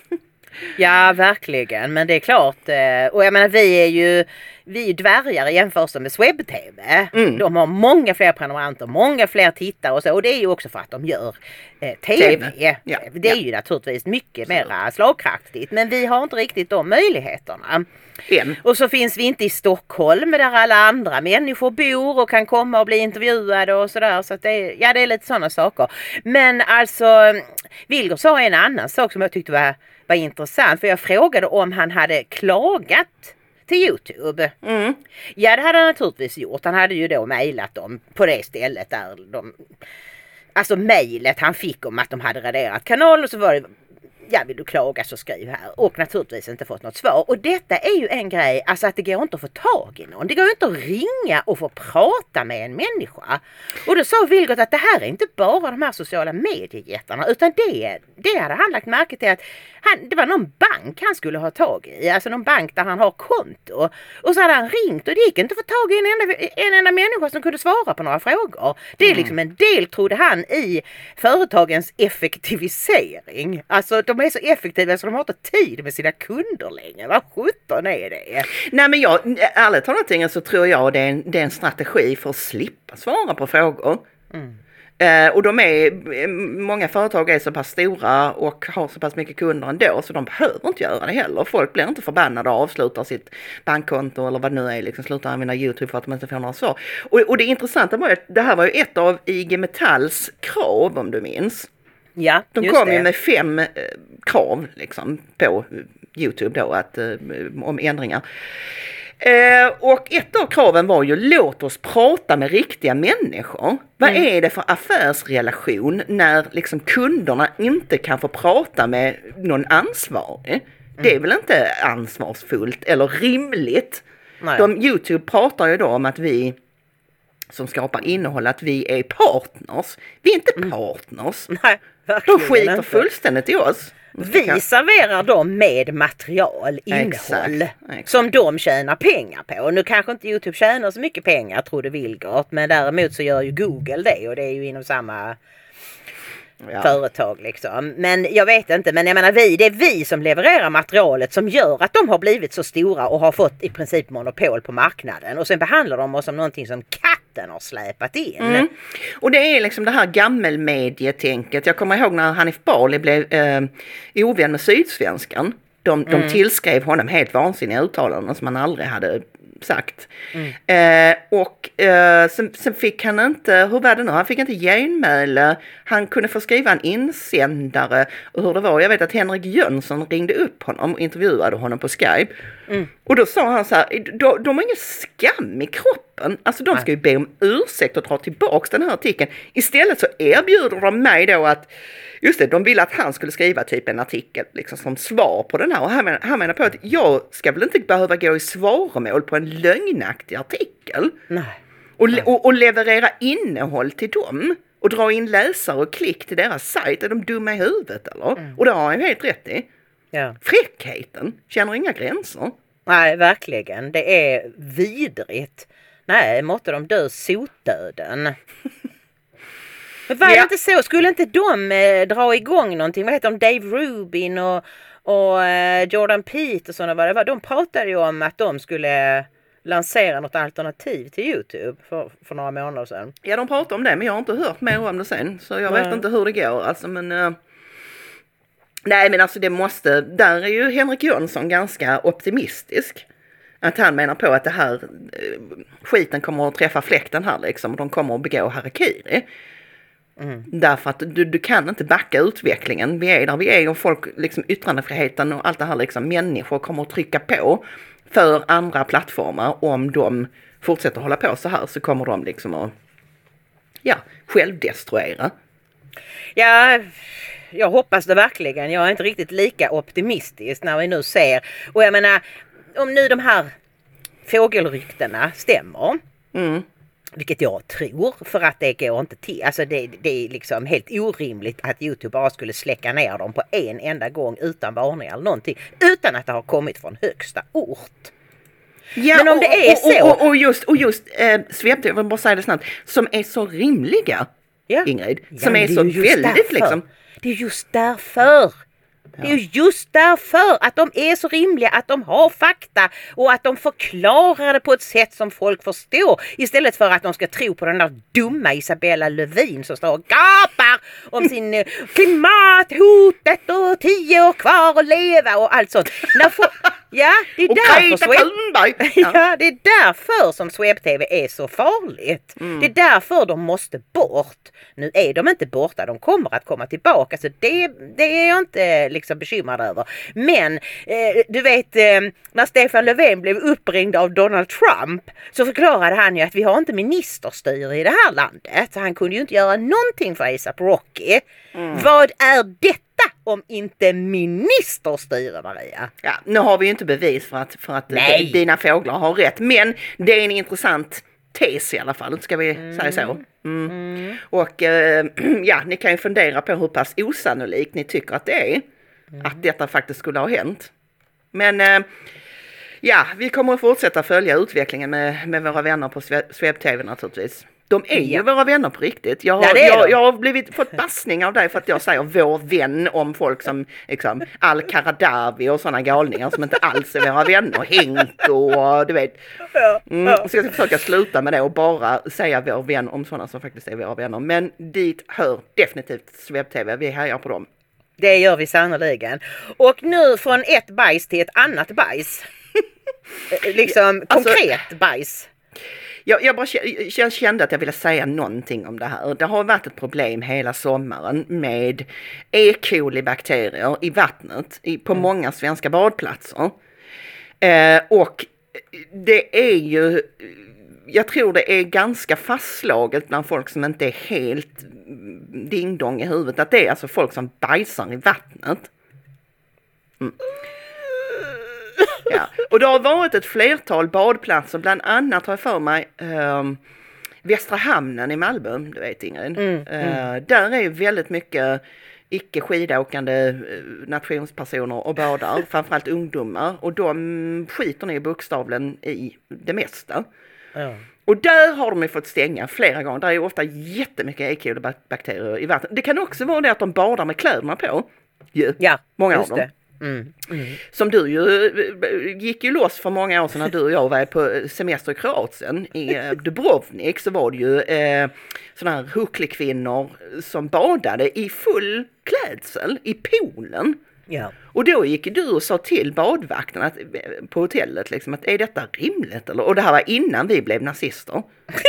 Ja, verkligen. Men det är klart. Och jag menar, vi är ju vi är dvärgar i jämförelse med Swebb-tv. Mm. De har många fler prenumeranter, många fler tittare och så. Och det är ju också för att de gör eh, tv. TV. Ja. Det är ja. ju naturligtvis mycket mer slagkraftigt. Men vi har inte riktigt de möjligheterna. En. Och så finns vi inte i Stockholm där alla andra människor bor och kan komma och bli intervjuade och sådär. Så att det är, ja, det är lite sådana saker. Men alltså, Vilger sa en annan sak som jag tyckte var, var intressant. För jag frågade om han hade klagat till YouTube. Mm. Ja, det hade han naturligtvis gjort. Han hade ju då mejlat dem på det stället där de... Alltså mejlet han fick om att de hade raderat kanalen, och så var det... Ja, vill du klaga så skriv här. Och naturligtvis inte fått något svar. Och detta är ju en grej, alltså att det går inte att få tag i någon. Det går inte att ringa och få prata med en människa. Och då sa Vilgot att det här är inte bara de här sociala mediejättarna, utan det, det hade han lagt märke till att han, det var någon bank han skulle ha tag i. Alltså någon bank där han har konto. Och så hade han ringt och det gick inte att få tag i en enda, en enda människa som kunde svara på några frågor. Det är liksom en del, trodde han, i företagens effektivisering. Alltså de är så effektiva så de har inte tid med sina kunder längre. Vad sjutton är det? Nej, men jag, ärligt talat så tror jag det är, en, det är en strategi för att slippa svara på frågor. Mm. Eh, och de är, många företag är så pass stora och har så pass mycket kunder ändå, så de behöver inte göra det heller. Folk blir inte förbannade och avslutar sitt bankkonto eller vad det nu är, liksom slutar använda YouTube för att de inte får några svar. Och, och det intressanta var att det här var ju ett av I G Metalls krav, om du minns. Ja, de just kom det. ju med fem eh, krav liksom, på YouTube då, att, eh, om ändringar. Eh, och ett av kraven var ju låt oss prata med riktiga människor. Vad mm. är det för affärsrelation när liksom kunderna inte kan få prata med någon ansvarig? Mm. Det är väl inte ansvarsfullt eller rimligt. De, YouTube pratar ju då om att vi som skapar innehåll, att vi är partners. Vi är inte partners. Mm. Nej, de skiter inte fullständigt i oss. Vi serverar dem med material, innehåll, exakt, exakt. som de tjänar pengar på. Och nu kanske inte YouTube tjänar så mycket pengar, trodde Vilgert, men däremot så gör ju Google det, och det är ju inom samma ja. företag liksom. Men jag vet inte, men jag menar vi, det är vi som levererar materialet som gör att de har blivit så stora och har fått i princip monopol på marknaden. Och sen behandlar de oss som någonting som katten har släpat in. Mm. Och det är liksom det här gammelmedietänket. Jag kommer ihåg när Hanif Bali blev eh, ovän med Sydsvenskan. De, de mm. tillskrev honom helt vansinniga uttalanden som han aldrig hade sagt. Mm. Eh, och eh, sen, sen fick han inte, hur var det nu? Han fick inte genmäle. Han kunde få skriva en insändare. Och hur det var, jag vet att Henrik Jönsson ringde upp honom och intervjuade honom på Skype. Mm. Och då sa han så här, de, de har ingen skam i kroppen. Alltså de ska ju be om ursäkt och ta tillbaka den här artikeln. Istället så erbjuder de mig då att, just det, de ville att han skulle skriva typ en artikel liksom som svar på den här. Och han menar, han menar på att jag ska väl inte behöva gå i svaromål på en lögnaktig artikel. Nej. Och, och, och leverera innehåll till dem. Och dra in läsare och klick till deras sajt. Är de dumma i huvudet eller? Mm. Och det har han ju helt rätt i. Ja. Fräckheten känner inga gränser. Nej, verkligen. Det är vidrigt. Nej, måtte de dö sotdöden. Men var det ja. inte så? Skulle inte de eh, dra igång någonting? Vad heter de? Dave Rubin och, och eh, Jordan Peterson och vad det var. De pratade ju om att de skulle lansera något alternativ till YouTube för, för några månader sedan. Ja, de pratade om det, men jag har inte hört mer om det sen. Så jag Nej. vet inte hur det går. Alltså, men... Uh... Nej, men alltså det måste... Där är ju Henrik Jönsson ganska optimistisk. Att han menar på att det här skiten kommer att träffa fläkten här liksom. Och de kommer att begå harakiri. Mm. Därför att du, du kan inte backa utvecklingen. Vi är där vi är och folk, liksom yttrandefriheten och allt det här, liksom människor kommer att trycka på för andra plattformar. Om de fortsätter hålla på så här så kommer de liksom att ja, självdestruera. Ja, jag hoppas det verkligen. Jag är inte riktigt lika optimistisk när vi nu ser. Och jag menar, om nu de här fågelryktena stämmer. Mm. Vilket jag tror, för att det går inte till. Alltså det, det är liksom helt orimligt att YouTube bara skulle släcka ner dem på en enda gång utan varning eller någonting. Utan att det har kommit från högsta ort. Ja, men om och, det är och, så... Och, och just, och just äh, svep, jag vill bara säga det snabbt, som är så rimliga, ja. Ingrid. Som ja, är, är så väldigt därför. liksom... Det är just därför. Ja. Det är ju just därför att de är så rimliga, att de har fakta och att de förklarar det på ett sätt som folk förstår. Istället för att de ska tro på den där dumma Isabella Lövin som står och gapar om sin klimathotet och tio år kvar att leva och allt sånt. När for... Ja, det är, därför Sweb... ja, det är därför som Sweb-T V är så farligt. Mm. Det är därför de måste bort. Nu är de inte borta, de kommer att komma tillbaka. Så det, det är jag inte liksom bekymrad över. Men eh, du vet, eh, när Stefan Löfven blev uppringd av Donald Trump så förklarade han ju att vi har inte ministerstyre i det här landet. Så han kunde ju inte göra någonting för A$AP Rocky. Mm. Vad är detta om inte ministerstyre, Maria? Ja, nu har vi ju inte bevis för att, för att d- dina fåglar har rätt. Men det är en intressant tes i alla fall, ska vi mm. säga så. Mm. Mm. Och äh, ja, ni kan ju fundera på hur pass osannolikt ni tycker att det är. Mm. Att detta faktiskt skulle ha hänt. Men äh, ja, vi kommer att fortsätta följa utvecklingen med, med våra vänner på Sweb-T V naturligtvis. De är ju ja. våra vänner på riktigt. Jag har, ja, jag, jag har blivit fått bassning av dig för att jag säger vår vän om folk som liksom, Al-Karadawi och sådana galningar som inte alls är våra vänner. Henk och du vet. Mm, så jag ska försöka sluta med det och bara säga vår vän om sådana som faktiskt är våra vänner. Men dit hör definitivt Sweb-T V. Vi hejar på dem. Det gör vi sannoliken. Och nu från ett bajs till ett annat bajs. liksom alltså, konkret bajs. Jag, jag bara jag kände att jag ville säga någonting om det här. Det har varit ett problem hela sommaren med E. coli-bakterier i vattnet i, på mm. många svenska badplatser. Eh, och det är ju, jag tror det är ganska fastslaget bland folk som inte är helt ding-dong i huvudet, att det är alltså folk som bajsar i vattnet. Mm. Ja. Och det har varit ett flertal badplatser, bland annat har jag för mig eh, Västra hamnen i Malmö, du vet Ingrid. Mm, mm. Eh, där är ju väldigt mycket icke skidåkande nationspersoner och badar, framförallt ungdomar, och de skiter ner bokstavligen i det mesta. Ja. Och där har de ju fått stänga flera gånger. Där är ju ofta jättemycket E. coli-bakterier i vattnet. Det kan också vara det att de badar med kläderna på. Ja, ja många av dem. Det. Mm. Mm. Som du ju gick ju loss för många år sedan när du och jag var på semester i Kroatien i Dubrovnik, så var det ju eh, sådana här hucklikvinnor som badade i full klädsel i poolen. Ja. Och då gick du och sa till badvakten att, på hotellet liksom, att är detta rimligt? Eller? Och det här var innan vi blev nazister.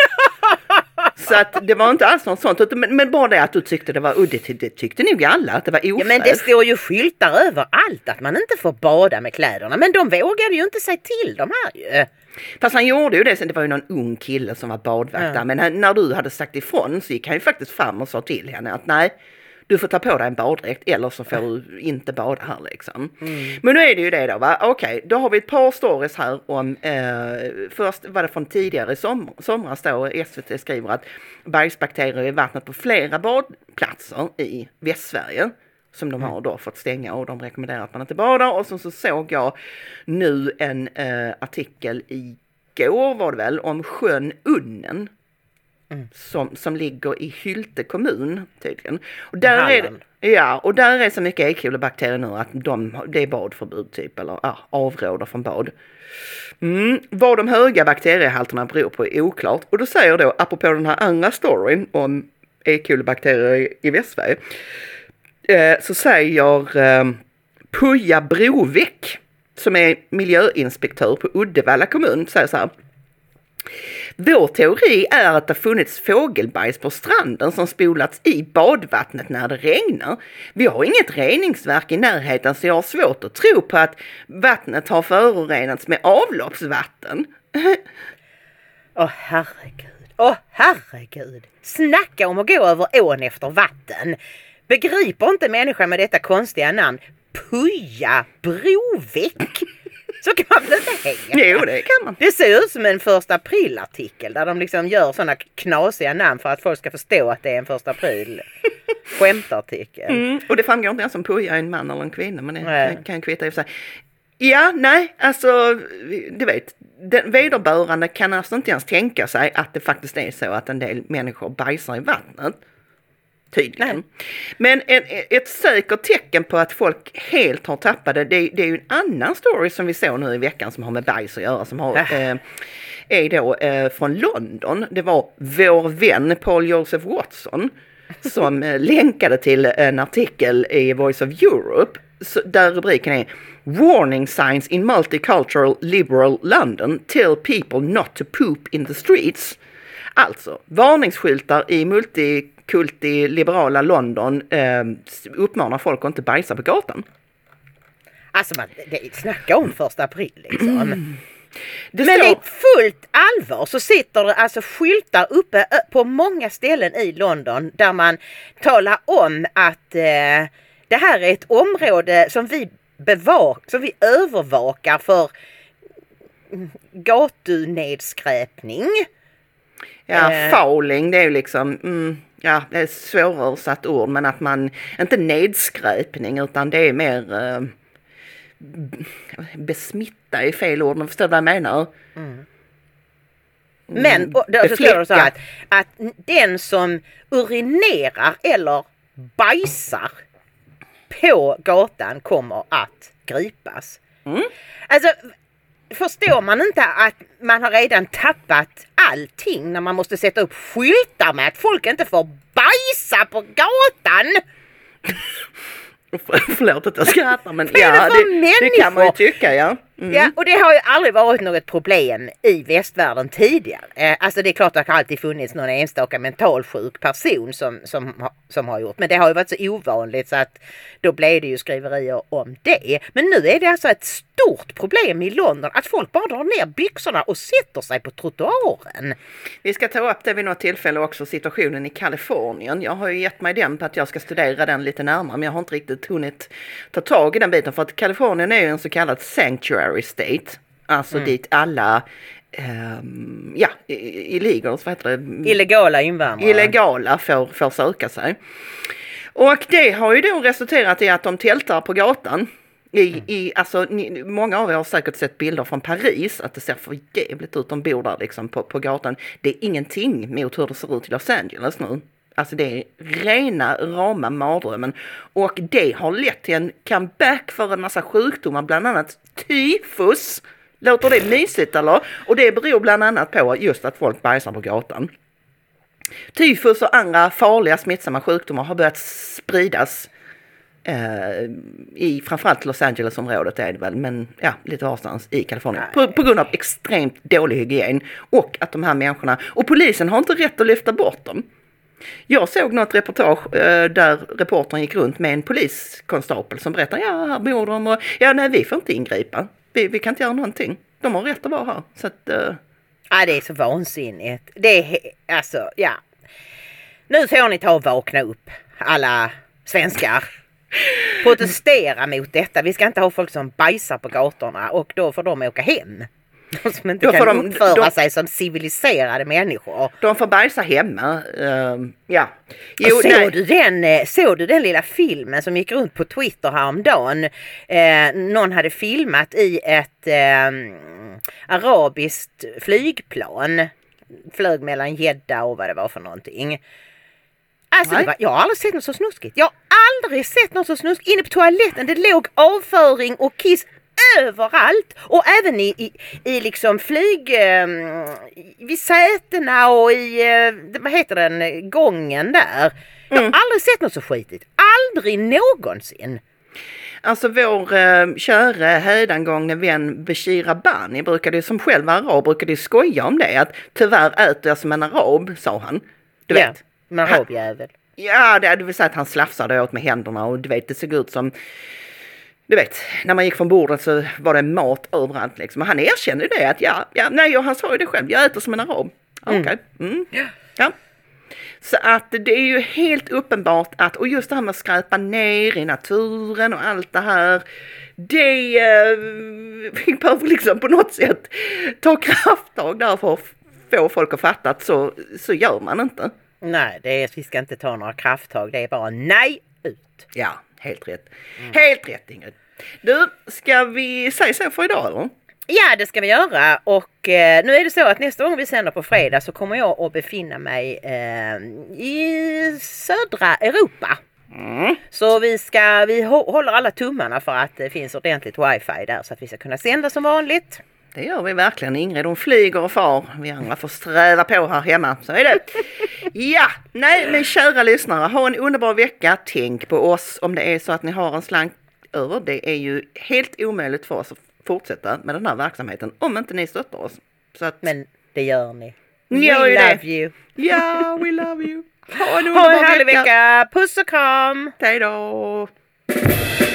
Så att det var inte alls något sånt. Men, men bara det att du tyckte det var uddigt, det tyckte nog alla att det var ofräscht. Ja, men det står ju skyltar överallt att man inte får bada med kläderna. Men de vågade ju inte säga till de här ju. Fast han gjorde ju det sen, det var ju någon ung kille som var badvakt. Ja. Men han, när du hade sagt ifrån så gick han ju faktiskt fram och sa till henne att nej, du får ta på dig en baddräkt eller så får du inte bada här liksom. Mm. Men nu är det ju det då, va? Okej, okay, då har vi ett par stories här om, eh, först var det från tidigare som, somras då, S V T skriver att bajsbakterier i vattnet på flera badplatser i Västsverige som de har då fått stänga, och de rekommenderar att man inte badar. Och så, så såg jag nu en eh, artikel igår var det väl om sjön Unnen. Mm. Som, som ligger i Hylte kommun tydligen. Och där är det, ja, och där är så mycket E. coli-bakterier nu att de, det är badförbud typ, eller ja, avråder från bad. Mm. Vad de höga bakteriehalterna beror på är oklart. Och då säger då, apropå den här andra storyn om E. coli-bakterier i, i Västsverige, eh, så säger eh, Puja Broväck, som är miljöinspektör på Uddevalla kommun, säger så här: Vår teori är att det funnits fågelbajs på stranden som spolats i badvattnet när det regnar. Vi har inget reningsverk i närheten så jag har svårt att tro på att vattnet har förorenats med avloppsvatten. Åh oh, herregud, åh oh, herregud. Snacka om att gå över ån efter vatten. Begriper inte människan med detta konstiga namn Puja Brovik? Så kan man väl inte hänga? Jo, det kan man. Det ser ut som en första april-artikel där de liksom gör sådana knasiga namn för att folk ska förstå att det är en första april skämtartikel. Mm, och det framgår inte ens om Puja är en man eller en kvinna, men det kan, kan kvitta i och för sig. Ja, nej, alltså, du vet, den vederbörande kan alltså inte ens tänka sig att det faktiskt är så att en del människor bajsar i vattnet. Tydligen. Nej. Men en, ett säkert tecken på att folk helt har tappat det, det, det är ju en annan story som vi såg nu i veckan som har med bajs att göra, som har, äh. eh, är då eh, från London. Det var vår vän Paul Joseph Watson som eh, länkade till en artikel i Voice of Europe så, där rubriken är Warning signs in multicultural liberal London tell people not to poop in the streets. Alltså, varningsskyltar i multikulti liberala London eh, uppmanar folk att inte bajsa på gatan. Alltså, man, det snackar om första april liksom. Mm. Det Men står... i fullt allvar så sitter det alltså skyltar uppe på många ställen i London där man talar om att eh, det här är ett område som vi bevak, som vi övervakar för gatunedskräpning. Ja, eh. fouling, det är ju liksom, mm, ja, det är ett svåröversatt ord, men att man, inte nedskräpning, utan det är mer eh, besmitta är fel ord, men förstår vad jag menar? Mm. Men och då står det så att, att den som urinerar eller bajsar på gatan kommer att gripas. Mm. Alltså, förstår man inte att man har redan tappat allting när man måste sätta upp skyltar med att folk inte får bajsa på gatan? Förlåt att jag skrattar, men ja, det, det, det kan man ju tycka, ja. Mm. Ja, och det har ju aldrig varit något problem i västvärlden tidigare. Eh, alltså det är klart att det har alltid funnits någon enstaka mentalsjuk person som, som, som har gjort. Men det har ju varit så ovanligt så att då blev det ju skriverier om det. Men nu är det alltså ett stort problem i London att folk bara drar ner byxorna och sätter sig på trottoaren. Vi ska ta upp det vid något tillfälle också, situationen i Kalifornien. Jag har ju gett mig den på att jag ska studera den lite närmare, men jag har inte riktigt hunnit ta tag i den biten. För att Kalifornien är ju en så kallad sanctuary state, alltså mm. dit alla um, ja, illegals, vad heter det? Illegala invandrare. Illegala får, får söka sig. Och det har ju då resulterat i att de tältar på gatan. I, mm. i, alltså, ni, många av er har säkert sett bilder från Paris, att det ser för jävligt ut, de bor där liksom på, på gatan. Det är ingenting mot hur det ser ut i Los Angeles nu. Alltså det är rena rama mardrömmen. Och det har lett till en comeback för en massa sjukdomar, bland annat tyfus. Låter det mysigt eller? Och det beror bland annat på just att folk bajsar på gatan. Tyfus och andra farliga smittsamma sjukdomar har börjat spridas eh, i framförallt Los Angeles-området är det väl, men ja, lite varstans i Kalifornien. På, på grund av extremt dålig hygien och att de här människorna, och polisen har inte rätt att lyfta bort dem. Jag såg något reportage eh, där reportern gick runt med en poliskonstapel som berättar, ja, här bor de och ja, nej, vi får inte ingripa. Vi, vi kan inte göra någonting. De har rätt att vara här. Så att, eh... ja, det är så vansinnigt. Det är, alltså, ja. Nu får ni ta och vakna upp, alla svenskar. Protestera mot detta. Vi ska inte ha folk som bajsar på gatorna och då får de åka hem. De som inte då kan de, uppföra de, sig som civiliserade människor. De får bajsa hemma. Uh, ja. Jo, såg, du den, såg du den lilla filmen som gick runt på Twitter häromdagen? Eh, någon hade filmat i ett eh, arabiskt flygplan. Flög mellan Jeddah och vad det var för någonting. Alltså, det var, jag har aldrig sett något så snuskigt. Jag har aldrig sett något så snuskigt. Inne på toaletten, det låg avföring och kiss överallt. Och även i, i, i liksom flyg, eh, vid sätena och i, eh, vad heter den, gången där. Jag har mm. aldrig sett något så skitigt. Aldrig någonsin. Alltså vår eh, käre hädangångne vän Bashir Rabbani brukade som själv var arab brukade skoja om det. Att tyvärr äter jag som en arab, sa han. Du Ja, vet. en arabjävel. Ja, det, det vill säga att han slafsade åt med händerna och du vet, det såg ut som... Du vet, när man gick från bordet så var det mat överallt liksom. Och han erkände ju det att ja, ja, nej, och han sa ju det själv, jag äter som en arab. Okej. Okay. Mm. Ja. Så att det är ju helt uppenbart att, och just det här med att skräpa ner i naturen och allt det här, det eh, vi behöver liksom på något sätt ta krafttag där för att få folk att fatta att så, så gör man inte. Nej, det är, vi ska inte ta några krafttag, det är bara nej ut. Ja, helt rätt. Mm. Helt rätt, Ingrid. Du, ska vi säga så för idag eller? Ja, det ska vi göra och eh, nu är det så att nästa gång vi sänder på fredag så kommer jag att befinna mig eh, i södra Europa. Mm. Så vi ska, vi håller alla tummarna för att det finns ordentligt wifi där så att vi ska kunna sända som vanligt. Det gör vi verkligen. Ingrid, de flyger och far. Vi andra får sträva på här hemma. Så är det. Ja, nej men kära lyssnare, ha en underbar vecka. Tänk på oss om det är så att ni har en slank över. Det är ju helt omöjligt för oss att fortsätta med den här verksamheten om inte ni stöttar oss. Så att... Men det gör ni. Ni We gör ju love det. you. Ja, we love you. Ha en Ha underbar en härlig vecka. vecka. Puss och kram. Hej då.